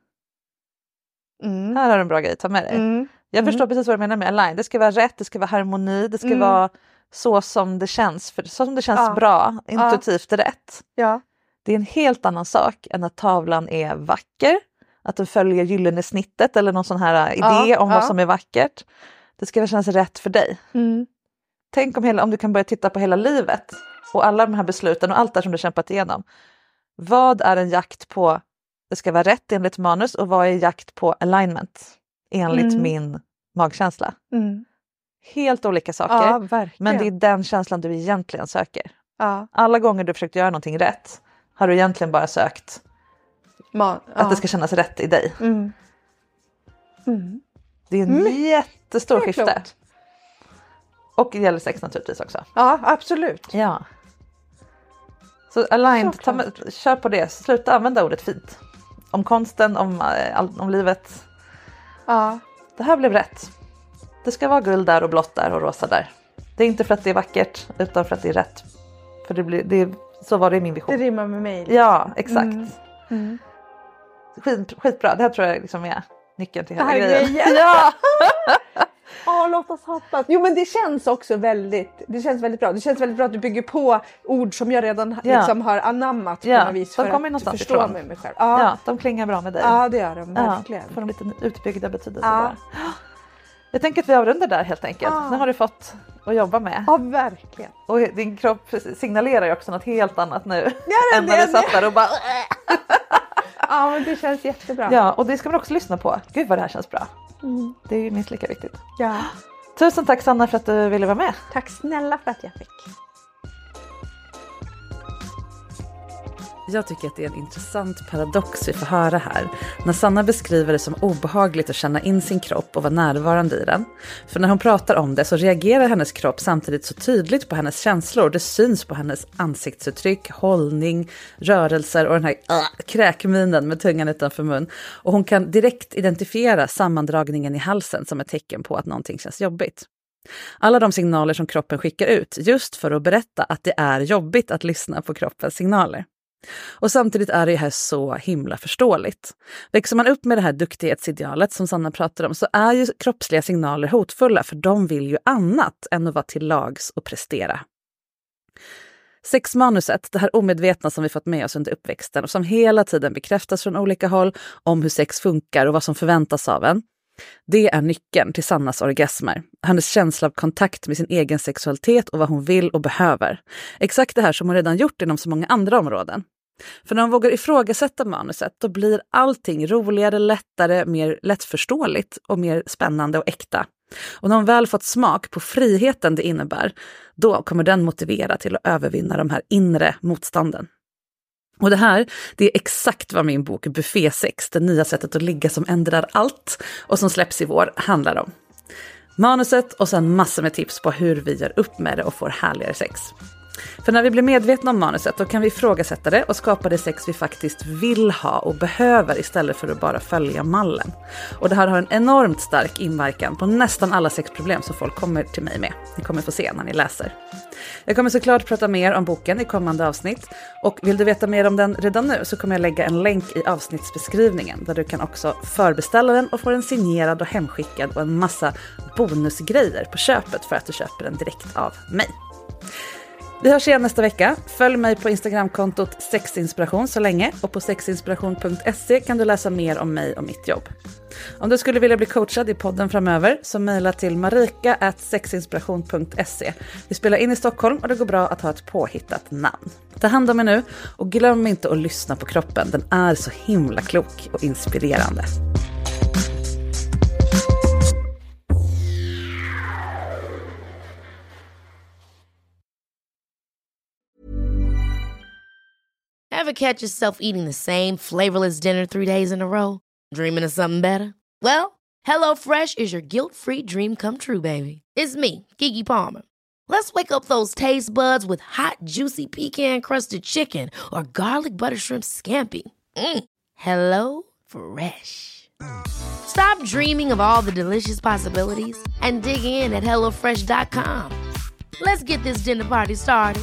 Mm. Här har du en bra grej, ta med dig. Mm. Jag Mm. förstår precis vad du menar med align. Det ska vara rätt, det ska vara harmoni, det ska Mm. vara så som det känns. För, så som det känns Ja. bra, intuitivt rätt. Ja. Det är en helt annan sak än att tavlan är vacker. Att den följer gyllene snittet eller någon sån här idé Ja, om vad ja. som är vackert. Det ska kännas rätt för dig. Mm. Tänk om, hela, om du kan börja titta på hela livet och alla de här besluten och allt det som du kämpat igenom. Vad är en jakt på, det ska vara rätt enligt manus, och vad är jakt på alignment enligt Mm. min magkänsla? Mm. Helt olika saker, Ja, verkligen. men det är den känslan du egentligen söker. Ja. Alla gånger du försökt göra någonting rätt har du egentligen bara sökt Ma- att ja. det ska kännas rätt i dig. Mm. Mm. Det är en Mm. jättestor Det är skifte. klokt. Och det gäller sex naturligtvis också. Ja, absolut. Ja. Så aligned, ta Såklart. med, kör på det. Sluta använda ordet fint. Om konsten, om, eh, all, om livet. Ja. Det här blev rätt. Det ska vara guld där och blått där och rosa där. Det är inte för att det är vackert utan för att det är rätt. För det blir, det är, så var det i min vision. Det rimmar med mig. liksom. Ja, exakt. Mm. Mm. Skit, skitbra. Det här tror jag liksom är nyckeln till hela Det här är grejen. grejen. Ja. Ja, låt oss hoppas. Jo, men det känns också väldigt, det känns väldigt bra. Det känns väldigt bra att du bygger på ord som jag redan ja. liksom har anammat på ja, något vis. De för kommer att förstå ifrån. Mig, mig själv. Ja. ja, de klingar bra med dig. Ja, det gör de, verkligen. Ja, får en liten utbyggda betydelse ja. bara. Jag tänker att vi avrundar där helt enkelt. Ja. Nu har du fått att jobba med. Ja, verkligen. Och din kropp signalerar ju också något helt annat nu. Ja, än när du satt där och bara... Ja, men det känns jättebra. Ja, och det ska man också lyssna på. Gud vad det här känns bra. Mm. Det är ju minst lika viktigt. Ja. Tusen tack Sanna för att du ville vara med. Tack snälla för att jag fick. Jag tycker att det är en intressant paradox vi får höra här. När Sanna beskriver det som obehagligt att känna in sin kropp och vara närvarande i den. För när hon pratar om det så reagerar hennes kropp samtidigt så tydligt på hennes känslor. Det syns på hennes ansiktsuttryck, hållning, rörelser och den här äh, kräkminen med tungan utanför mun. Och hon kan direkt identifiera sammandragningen i halsen som ett tecken på att någonting känns jobbigt. Alla de signaler som kroppen skickar ut just för att berätta att det är jobbigt att lyssna på kroppens signaler. Och samtidigt är det här så himla förståeligt. Växer man upp med det här duktighetsidealet som Sanna pratar om så är ju kroppsliga signaler hotfulla för de vill ju annat än att vara till lags och prestera. Sexmanuset, det här omedvetna som vi fått med oss under uppväxten och som hela tiden bekräftas från olika håll om hur sex funkar och vad som förväntas av en. Det är nyckeln till Sannas orgasmer. Hennes känsla av kontakt med sin egen sexualitet och vad hon vill och behöver. Exakt det här som hon redan gjort inom så många andra områden. För när hon vågar ifrågasätta manuset då blir allting roligare, lättare, mer lättförståeligt och mer spännande och äkta. Och när hon väl fått smak på friheten det innebär, då kommer den motivera till att övervinna de här inre motstånden. Och det här, det är exakt vad min bok Buffetsex, det nya sättet att ligga som ändrar allt och som släpps i vår, handlar om. Manuset och sen massor med tips på hur vi gör upp med det och får härligare sex. För när vi blir medvetna om manuset då kan vi ifrågasätta det och skapa det sex vi faktiskt vill ha och behöver istället för att bara följa mallen. Och det här har en enormt stark inverkan på nästan alla sexproblem som folk kommer till mig med. Ni kommer få se när ni läser. Jag kommer såklart prata mer om boken i kommande avsnitt och vill du veta mer om den redan nu så kommer jag lägga en länk i avsnittsbeskrivningen där du kan också förbeställa den och få den signerad och hemskickad och en massa bonusgrejer på köpet för att du köper den direkt av mig. Vi hörs igen nästa vecka. Följ mig på Instagramkontot sexinspiration så länge och på sexinspiration punkt se kan du läsa mer om mig och mitt jobb. Om du skulle vilja bli coachad i podden framöver så mejla till marika at sexinspiration punkt se. Vi spelar in i Stockholm och det går bra att ha ett påhittat namn. Ta hand om er nu och glöm inte att lyssna på kroppen. Den är så himla klok och inspirerande. Ever catch yourself eating the same flavorless dinner three days in a row? Dreaming of something better? Well, HelloFresh is your guilt-free dream come true, baby. It's me, Keke Palmer. Let's wake up those taste buds with hot, juicy pecan-crusted chicken or garlic butter shrimp scampi. Mm. Hello Fresh. Stop dreaming of all the delicious possibilities and dig in at hello fresh dot com. Let's get this dinner party started.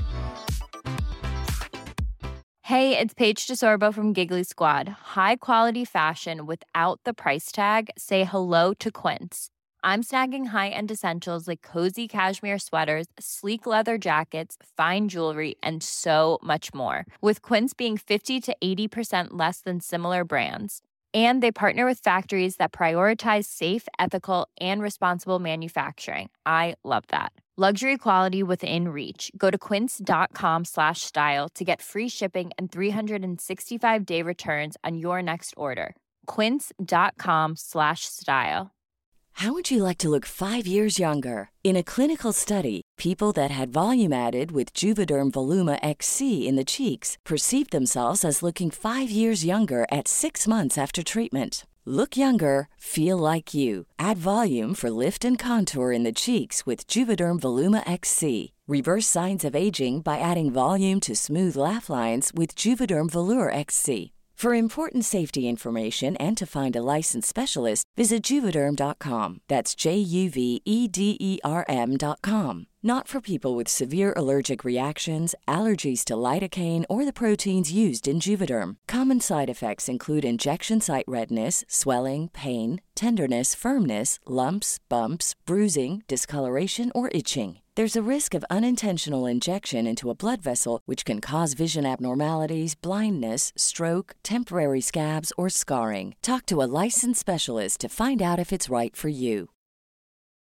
Hey, it's Paige DeSorbo from Giggly Squad. High quality fashion without the price tag. Say hello to Quince. I'm snagging high-end essentials like cozy cashmere sweaters, sleek leather jackets, fine jewelry, and so much more. With Quince being fifty to eighty percent less than similar brands. And they partner with factories that prioritize safe, ethical, and responsible manufacturing. I love that. Luxury quality within reach. Go to quince.com slash style to get free shipping and three sixty-five day returns on your next order. Quince.com slash style. How would you like to look five years younger? In a clinical study, people that had volume added with Juvederm Voluma X C in the cheeks perceived themselves as looking five years younger at six months after treatment. Look younger, feel like you. Add volume for lift and contour in the cheeks with Juvederm Voluma X C. Reverse signs of aging by adding volume to smooth laugh lines with Juvederm Volure X C. For important safety information and to find a licensed specialist, visit Juvederm dot com. That's J U V E D E R M dot com. Not for people with severe allergic reactions, allergies to lidocaine, or the proteins used in Juvederm. Common side effects include injection site redness, swelling, pain, tenderness, firmness, lumps, bumps, bruising, discoloration, or itching. There's a risk of unintentional injection into a blood vessel, which can cause vision abnormalities, blindness, stroke, temporary scabs, or scarring. Talk to a licensed specialist to find out if it's right for you.